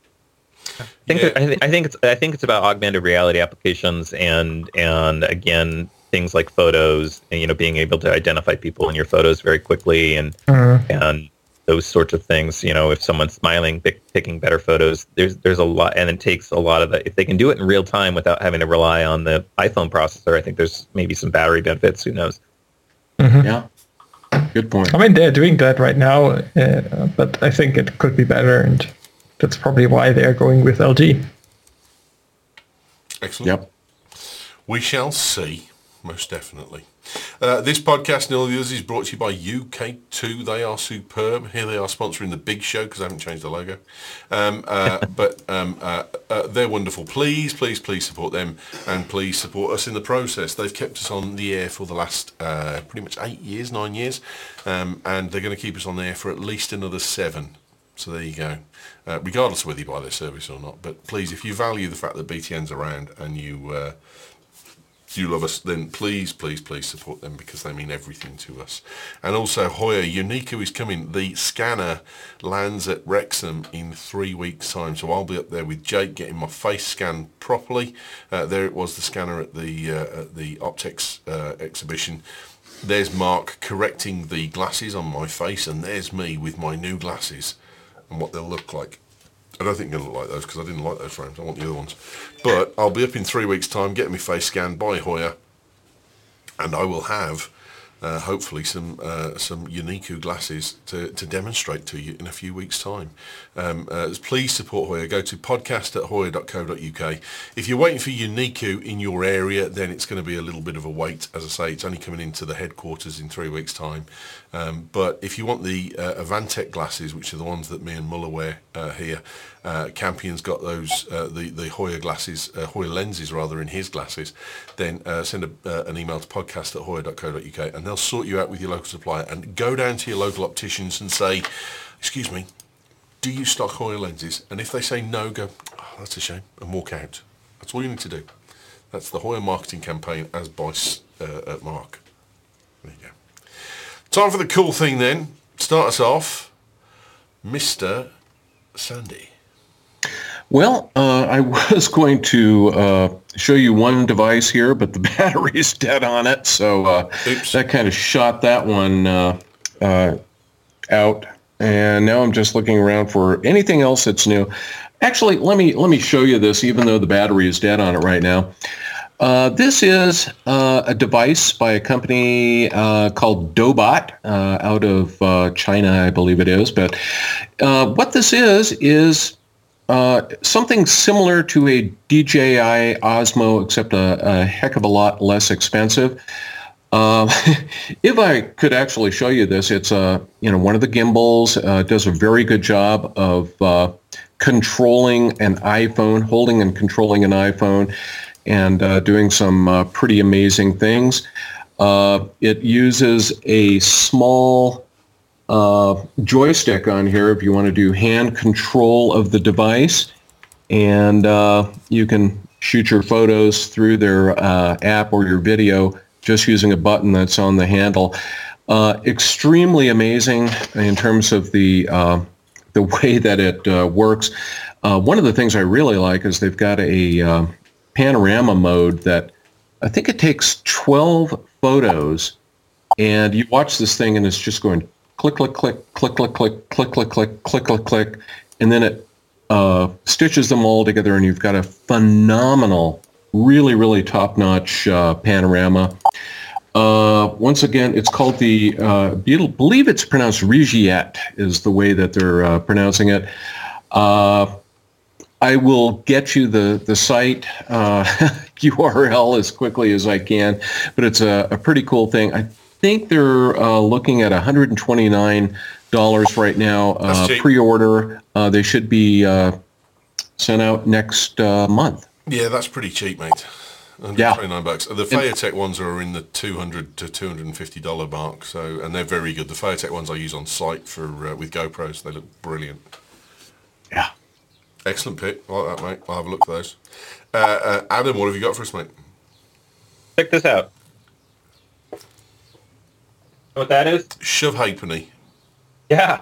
I think it's about augmented reality applications and again, things like photos and being able to identify people in your photos very quickly and those sorts of things. If someone's smiling, picking better photos, there's a lot, and it takes a lot of that. If they can do it in real time without having to rely on the iPhone processor, I think there's maybe some battery benefits. Who knows? Mm-hmm. Yeah, good point. I mean, they're doing that right now, but I think it could be better, and that's probably why they're going with LG. Excellent. Yep. We shall see. Most definitely. This podcast and all the others is brought to you by UK2. They are superb. Here they are sponsoring the big show because I haven't changed the logo. But they're wonderful. Please support them and please support us in the process. They've kept us on the air for the last pretty much 9 years. And they're going to keep us on the air for at least another 7. So there you go. Regardless of whether you buy their service or not. But please, if you value the fact that BTN's around and you love us, then please support them, because they mean everything to us. And also Hoya, Uniqo is coming. The scanner lands at Wrexham in 3 weeks' time, so I'll be up there with Jake getting my face scanned properly. There it was, the scanner at the Optex exhibition. There's Mark correcting the glasses on my face, and there's me with my new glasses and what they'll look like. I don't think they're going to look like those, because I didn't like those frames. I want the other ones. But I'll be up in 3 weeks' time, getting my face scanned by Hoya, and I will have, hopefully, some Uniqo glasses to demonstrate to you in a few weeks' time. Please support Hoya. Go to podcast@hoya.co.uk. If you're waiting for Uniqo in your area, then it's going to be a little bit of a wait. As I say, it's only coming into the headquarters in 3 weeks' time. But if you want the Avantec glasses, which are the ones that me and Muller wear here, Campion's got those, the Hoya glasses, Hoya lenses rather, in his glasses, then send an email to podcast@hoya.co.uk, and they'll sort you out with your local supplier. And go down to your local opticians and say, excuse me, do you stock Hoya lenses? And if they say no, go, oh, that's a shame, and walk out. That's all you need to do. That's the Hoya marketing campaign as by Mark. There you go. Time for the cool thing then. Start us off, Mr. Sandy. Well, I was going to show you one device here, but the battery's dead on it, so that kind of shot that one out. And now I'm just looking around for anything else that's new. Actually, let me show you this, even though the battery is dead on it right now. This is a device by a company called Dobot out of China, I believe it is. But what this is something similar to a DJI Osmo, except a heck of a lot less expensive. If I could actually show you this, it's one of the gimbals. Does a very good job of controlling an iPhone, holding and controlling an iPhone, and doing some pretty amazing things. It uses a small joystick on here if you want to do hand control of the device, and you can shoot your photos through their app or your video just using a button that's on the handle. Extremely amazing in terms of the way that it works. One of the things I really like is they've got a panorama mode that I think it takes 12 photos, and you watch this thing and it's just going click, click, click, click, click, click, click, click, click, click, click, click, and then it stitches them all together, and you've got a phenomenal, really, really top-notch panorama. Once again, it's called the, I believe it's pronounced Regiet is the way that they're pronouncing it. I will get you the site URL as quickly as I can, but it's a pretty cool thing. I think they're looking at $129 right now. Pre-order. They should be sent out next month. Yeah, that's pretty cheap, mate. $129. The Featech ones are in the $200 to $250 mark, and they're very good. The Featech ones I use on site for with GoPros. They look brilliant. Yeah. Excellent pick. I like that, mate. I'll have a look at those. Adam, what have you got for us, mate? Check this out. Know what that is? Shove Halfpenny. Yeah.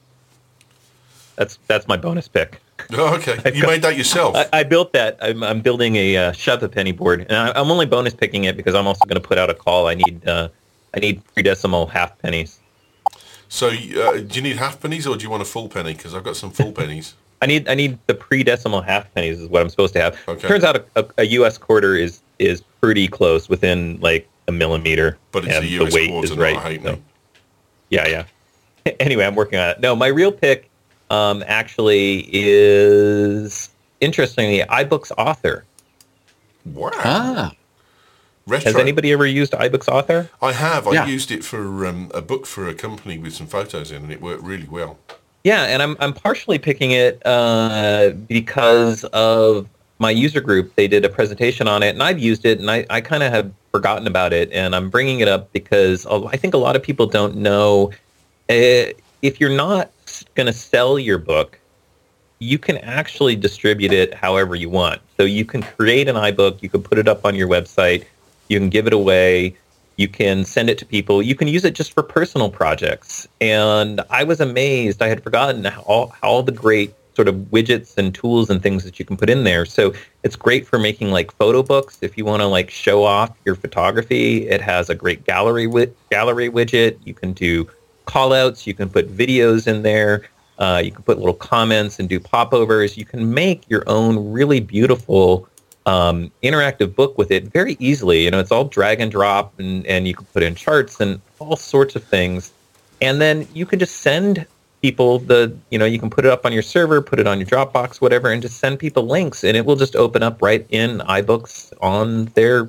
That's my bonus pick. Oh, okay. You made that yourself? I built that. I'm building a Shove a Penny board, and I'm only bonus picking it because I'm also going to put out a call. I need 3 decimal half pennies. So do you need half pennies or do you want a full penny? Because I've got some full pennies. I need the pre-decimal half pennies is what I'm supposed to have. Okay. Turns out a U.S. quarter is pretty close, within like a millimeter. But it's a U.S. quarter, not a halfpenny. So, yeah. Anyway, I'm working on it. No, my real pick actually is, interestingly, iBooks Author. Wow. Ah. Retro. Has anybody ever used iBooks Author? I have. Yeah. I used it for a book for a company with some photos in, and it worked really well. Yeah, and I'm partially picking it because of my user group. They did a presentation on it, and I've used it, and I kind of have forgotten about it, and I'm bringing it up because I think a lot of people don't know. If you're not going to sell your book, you can actually distribute it however you want. So you can create an iBook, you can put it up on your website, you can give it away, you can send it to people, you can use it just for personal projects. And I was amazed. I had forgotten how all the great sort of widgets and tools and things that you can put in there. So it's great for making like photo books. If you want to like show off your photography, it has a great gallery widget. You can do call outs, you can put videos in there. You can put little comments and do popovers. You can make your own really beautiful interactive book with it very easily. You know, it's all drag and drop, and you can put in charts and all sorts of things. And then you can just send people you can put it up on your server, put it on your Dropbox, whatever, and just send people links, and it will just open up right in iBooks on their,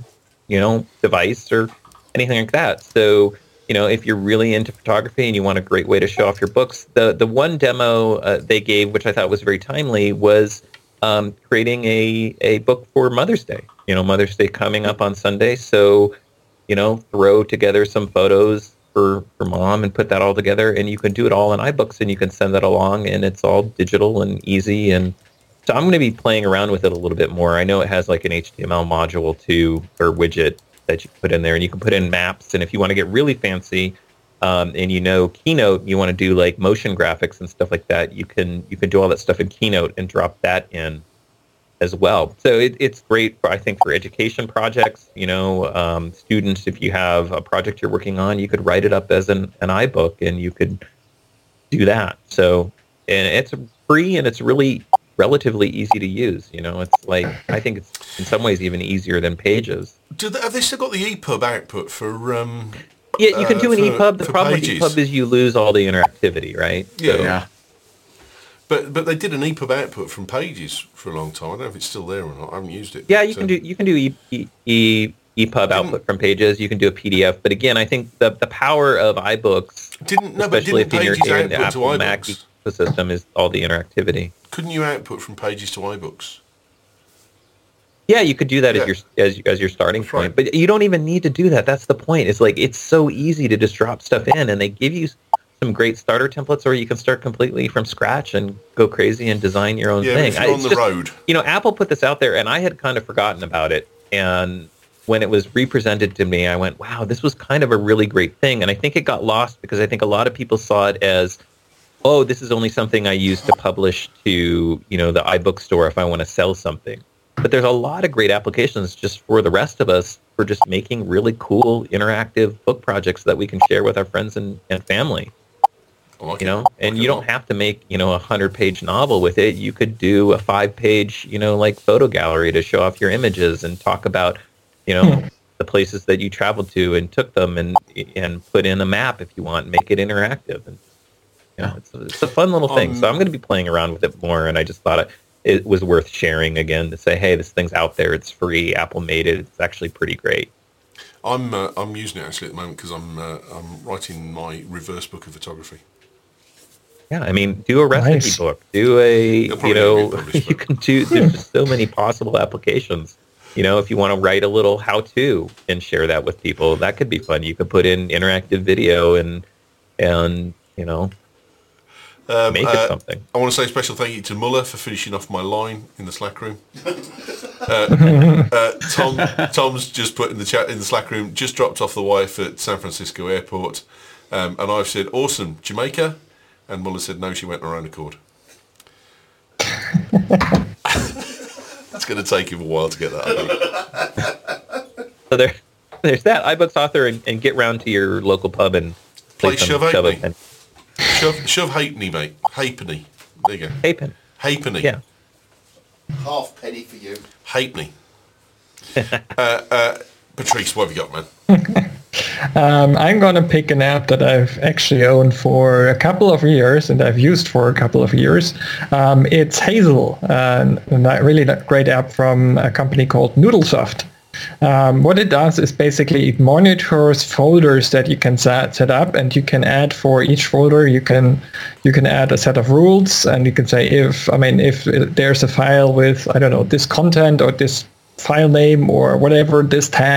device or anything like that. So, if you're really into photography and you want a great way to show off your books, the one demo they gave, which I thought was very timely, was creating a book for Mother's Day. Mother's Day coming up on Sunday. So, throw together some photos for mom and put that all together, and you can do it all in iBooks, and you can send that along, and it's all digital and easy. And so I'm going to be playing around with it a little bit more. I know it has like an HTML module too, or widget that you put in there, and you can put in maps. And if you want to get really fancy, and Keynote, you want to do like motion graphics and stuff like that, you can do all that stuff in Keynote and drop that in as well. So it's great for, I think, for education projects. Students, if you have a project you're working on, you could write it up as an iBook, and you could do that. So, and it's free, and it's really relatively easy to use. It's like, I think it's in some ways even easier than Pages. Have they still got the EPUB output for? Yeah, you can do an EPUB. The problem Pages. with EPUB is you lose all the interactivity, right? Yeah. But they did an EPUB output from Pages for a long time. I don't know if it's still there or not. I haven't used it. Yeah, you can do EPUB output from Pages. You can do a PDF. But again, I think the power of iBooks, especially if you're in the Apple Mac ecosystem, is all the interactivity. Couldn't you output from Pages to iBooks? Yeah, you could do that as your starting point, but you don't even need to do that. That's the point. It's like, it's so easy to just drop stuff in, and they give you some great starter templates, or you can start completely from scratch and go crazy and design your own thing. Yeah, on the road. Apple put this out there, and I had kind of forgotten about it. And when it was represented to me, I went, wow, this was kind of a really great thing. And I think it got lost because I think a lot of people saw it as, oh, this is only something I use to publish to, the iBook store if I want to sell something. But there's a lot of great applications just for the rest of us for just making really cool interactive book projects that we can share with our friends and family. And you don't have to make, a 100-page novel with it. You could do a 5-page, like photo gallery to show off your images and talk about, the places that you traveled to and took them, and put in a map if you want, make it interactive. And it's a fun little thing. So I'm going to be playing around with it more, and I just thought it was worth sharing again to say, hey, this thing's out there. It's free. Apple made it. It's actually pretty great. I'm using it actually at the moment because I'm writing my reverse book of photography. Yeah, I mean, do a recipe book. Do you can do. There's just so many possible applications. If you want to write a little how-to and share that with people, that could be fun. You could put in interactive video and make it something. I want to say a special thank you to Muller for finishing off my line in the Slack room. Tom's just put in the chat in the Slack room, just dropped off the wife at San Francisco airport, and I've said, awesome, Jamaica? And Muller said, no, she went on her own accord. It's going to take him a while to get that, I think. So there's that. iBooks author, and get round to your local pub and play Shove Halfpenny. Shove Halfpenny, mate. Halfpenny. There you go. Halfpenny. Yeah. Halfpenny for you. Halfpenny. Patrice, what have you got, man? I'm going to pick an app that I've actually owned for a couple of years and I've used for a couple of years. It's Hazel, a really great app from a company called Noodlesoft. What it does is basically it monitors folders that you can set up, and you can add for each folder. You can add a set of rules, and you can say if there's a file with, I don't know, this content or this file name or whatever, this tag,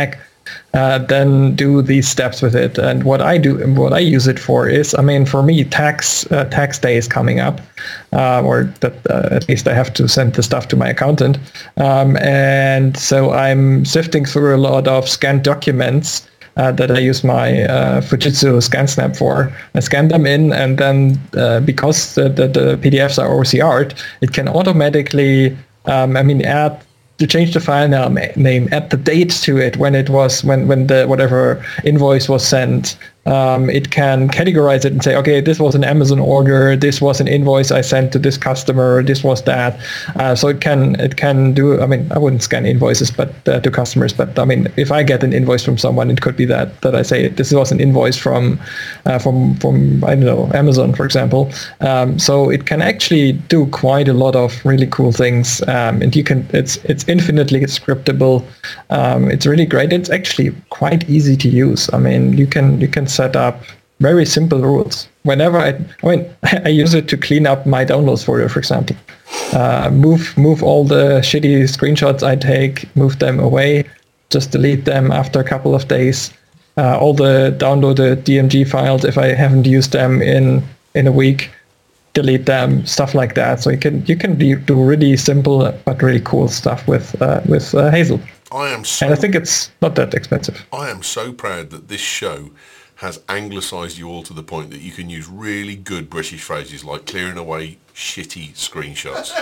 then do these steps with it. And what I use it for is, I mean, for me, tax day is coming up, or that at least I have to send the stuff to my accountant, and so I'm sifting through a lot of scanned documents that I use my Fujitsu ScanSnap for. I scan them in, and then because the PDFs are OCR'd, it can automatically, to change the file name, add the date to it when the whatever invoice was sent. It can categorize it and say, okay, this was an Amazon order, this was an invoice I sent to this customer, this was that. So it can do. I mean, I wouldn't scan invoices, but to customers. But I mean, if I get an invoice from someone, it could be that I say this was an invoice from I don't know, Amazon, for example. So it can actually do quite a lot of really cool things, and it's infinitely scriptable. It's really great. It's actually quite easy to use. I mean, you can set up very simple rules. Whenever I use it to clean up my downloads folder, for example. Move all the shitty screenshots I take, move them away, just delete them after a couple of days. All the downloaded DMG files, if I haven't used them in a week, delete them, stuff like that. So you can do really simple but really cool stuff with Hazel. And I think it's not that expensive. I am so proud that this show has anglicised you all to the point that you can use really good British phrases like clearing away shitty screenshots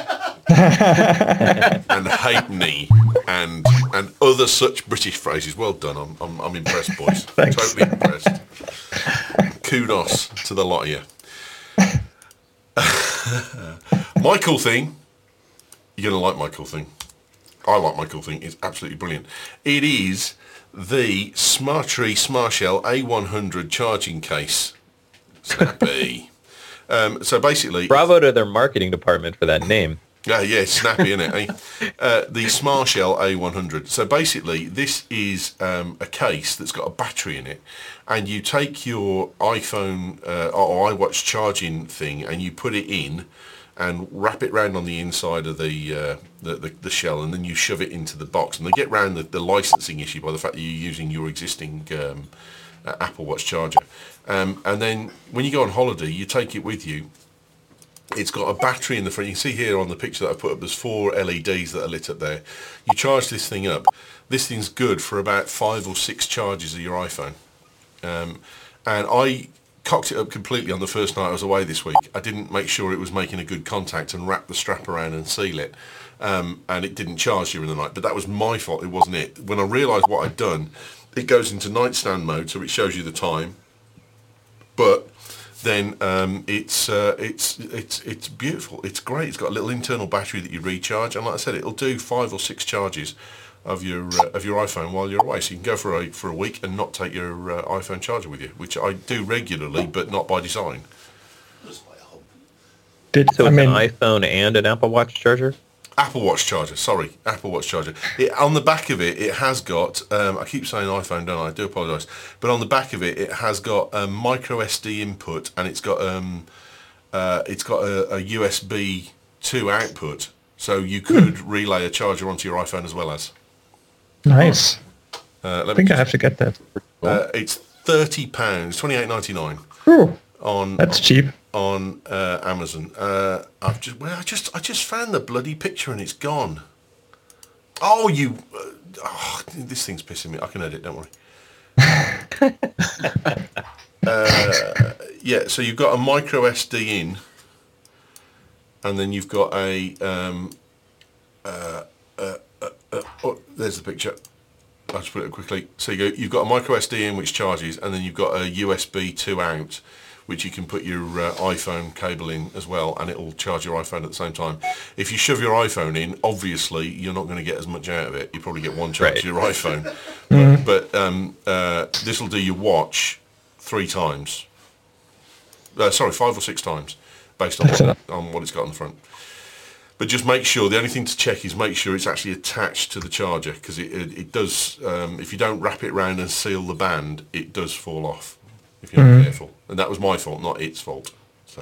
and halfpenny and other such British phrases. Well done. I'm impressed, boys. Thanks. Totally impressed. Kudos to the lot of you. My cool thing, you're going to like my cool thing. I like my cool thing. It's absolutely brilliant. It is the Smarttree SmartShell A100 charging case. Snappy. So basically... Bravo to their marketing department for that name. Yeah, snappy, isn't it? The SmartShell A100. So basically, this is a case that's got a battery in it, and you take your iPhone or iWatch charging thing, and you put it in, and wrap it round on the inside of the shell, and then you shove it into the box. And they get round the licensing issue by the fact that you're using your existing Apple Watch charger. And then when you go on holiday, you take it with you. It's got a battery in the front. You can see here on the picture that I put up, there's 4 LEDs that are lit up there. You charge this thing up. This thing's good for about 5 or 6 charges of your iPhone. And I cocked it up completely on the first night I was away this week. I didn't make sure it was making a good contact and wrap the strap around and seal it. And it didn't charge during the night. But that was my fault, it wasn't it. When I realised what I'd done, it goes into nightstand mode, so it shows you the time. But then it's beautiful. It's great. It's got a little internal battery that you recharge, and like I said, it'll do 5 or 6 charges of your iPhone while you're away. So you can go for a week and not take your iPhone charger with you, which I do regularly, but not by design. An iPhone and an Apple Watch charger? Apple Watch charger, sorry, Apple Watch charger. On the back of it has got, I keep saying iPhone, don't I? I do apologise. But on the back of it has got a micro SD input, and it's got a USB 2 output, so you could relay a charger onto your iPhone as well as. Nice. I think I have to get that. It's £30, £28.99. Ooh, that's cheap. On Amazon. I just found the bloody picture and it's gone. Oh, this thing's pissing me. I can edit, don't worry. Yeah, so you've got a micro SD in, and then you've got a there's the picture. I'll just put it quickly. So you've got a micro SD in which charges, and then you've got a USB 2 out, which you can put your iPhone cable in as well, and it'll charge your iPhone at the same time. If you shove your iPhone in, obviously you're not going to get as much out of it. You probably get one charge of your iPhone. But this will do your watch 3 times. 5 or 6 times, based on what it's got on the front. But just make sure, the only thing to check is make sure it's actually attached to the charger, because it does, if you don't wrap it around and seal the band, it does fall off if you're not careful. And that was my fault, not its fault. So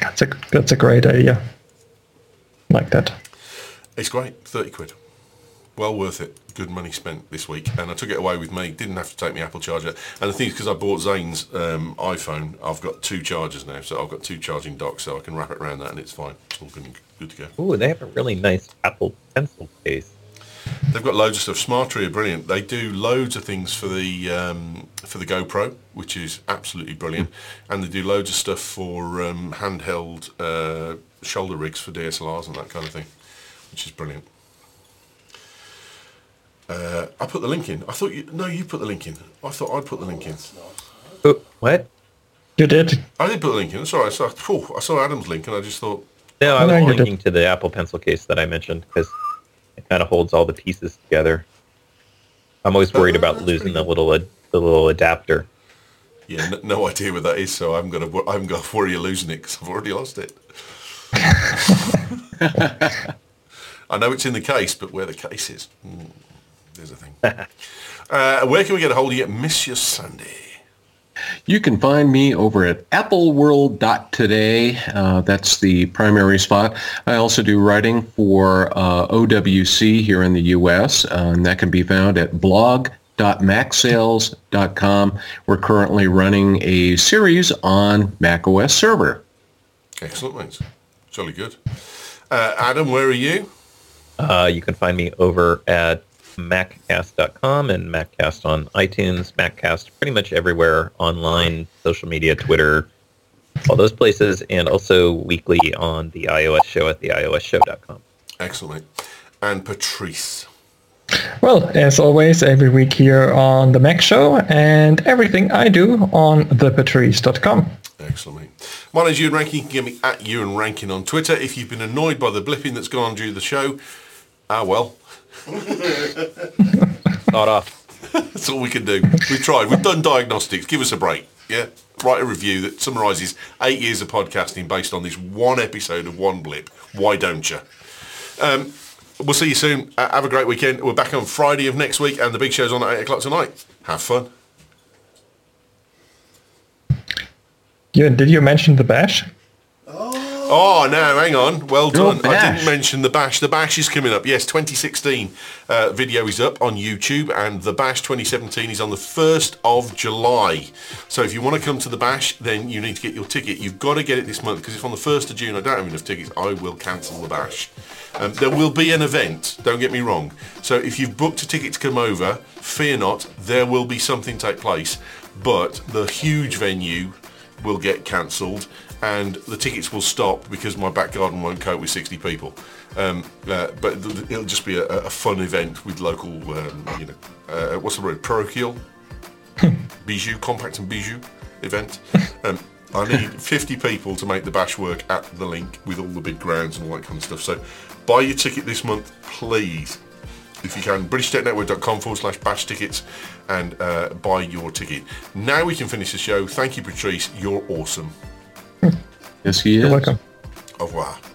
that's a great idea. Like that. It's great, 30 quid. Well worth it. Good money spent this week, and I took it away with me. Didn't have to take my Apple charger. And the thing is, because I bought Zane's iPhone, I've got 2 chargers now, so I've got 2 charging docks, so I can wrap it around that, and it's fine. It's all good to go. Ooh, they have a really nice Apple Pencil case. They've got loads of stuff. Smartry are brilliant. They do loads of things for the GoPro, which is absolutely brilliant, and they do loads of stuff for handheld shoulder rigs for DSLRs and that kind of thing, which is brilliant. I put the link in. I thought you put the link in. I thought I'd put the link in. Oh, what? You did. I did put the link in. Sorry, I saw Adam's link and I just thought. No, I was linking to the Apple Pencil case that I mentioned because it kind of holds all the pieces together. I'm always worried about losing the little adapter. Yeah, no idea what that is, so I'm gonna worry of losing it because I've already lost it. I know it's in the case, but where the case is, there's a thing. Where can we get a hold of you, Monsieur Sandy? You can find me over at appleworld.today. That's the primary spot. I also do writing for OWC here in the U.S., and that can be found at blog.macsales.com. We're currently running a series on macOS Server. Excellent, mate. Jolly good. Adam, where are you? You can find me over at maccast.com and Maccast on iTunes, Maccast pretty much everywhere online, social media, Twitter, all those places, and also weekly on the iOS show at theiOSshow.com. Excellent, mate. And Patrice? Well, as always, every week here on the Mac Show, and everything I do on thepatrice.com. Excellent, mate. My name's Ewan Rankin. You can get me at Ewan Rankin on Twitter. If you've been annoyed by the blipping that's gone on during the show, well. Not off. That's all we can do. We've tried. We've done diagnostics. Give us a break. Yeah. Write a review that summarises 8 years of podcasting based on this one episode of one blip. Why don't you? We'll see you soon. Have a great weekend. We're back on Friday of next week, and the big show's on at 8 o'clock tonight. Have fun. Did you mention the Bash? Oh, no, hang on. Well done. Bash. I didn't mention the Bash. The Bash is coming up. Yes, 2016 video is up on YouTube, and the Bash 2017 is on the 1st of July. So if you want to come to the Bash, then you need to get your ticket. You've got to get it this month, because if on the 1st of June I don't have enough tickets, I will cancel the Bash. There will be an event, don't get me wrong. So if you've booked a ticket to come over, fear not, there will be something take place. But the huge venue will get cancelled, and the tickets will stop because my back garden won't cope with 60 people. But it'll just be a fun event with local, what's the word, parochial? Bijou, compact and bijou event. I need 50 people to make the Bash work at the link with all the big grounds and all that kind of stuff. So buy your ticket this month, please. If you can, BritishTechNetwork.com/Bash tickets and buy your ticket. Now we can finish the show. Thank you, Patrice. You're awesome. Yes, he is. You're welcome. Au revoir.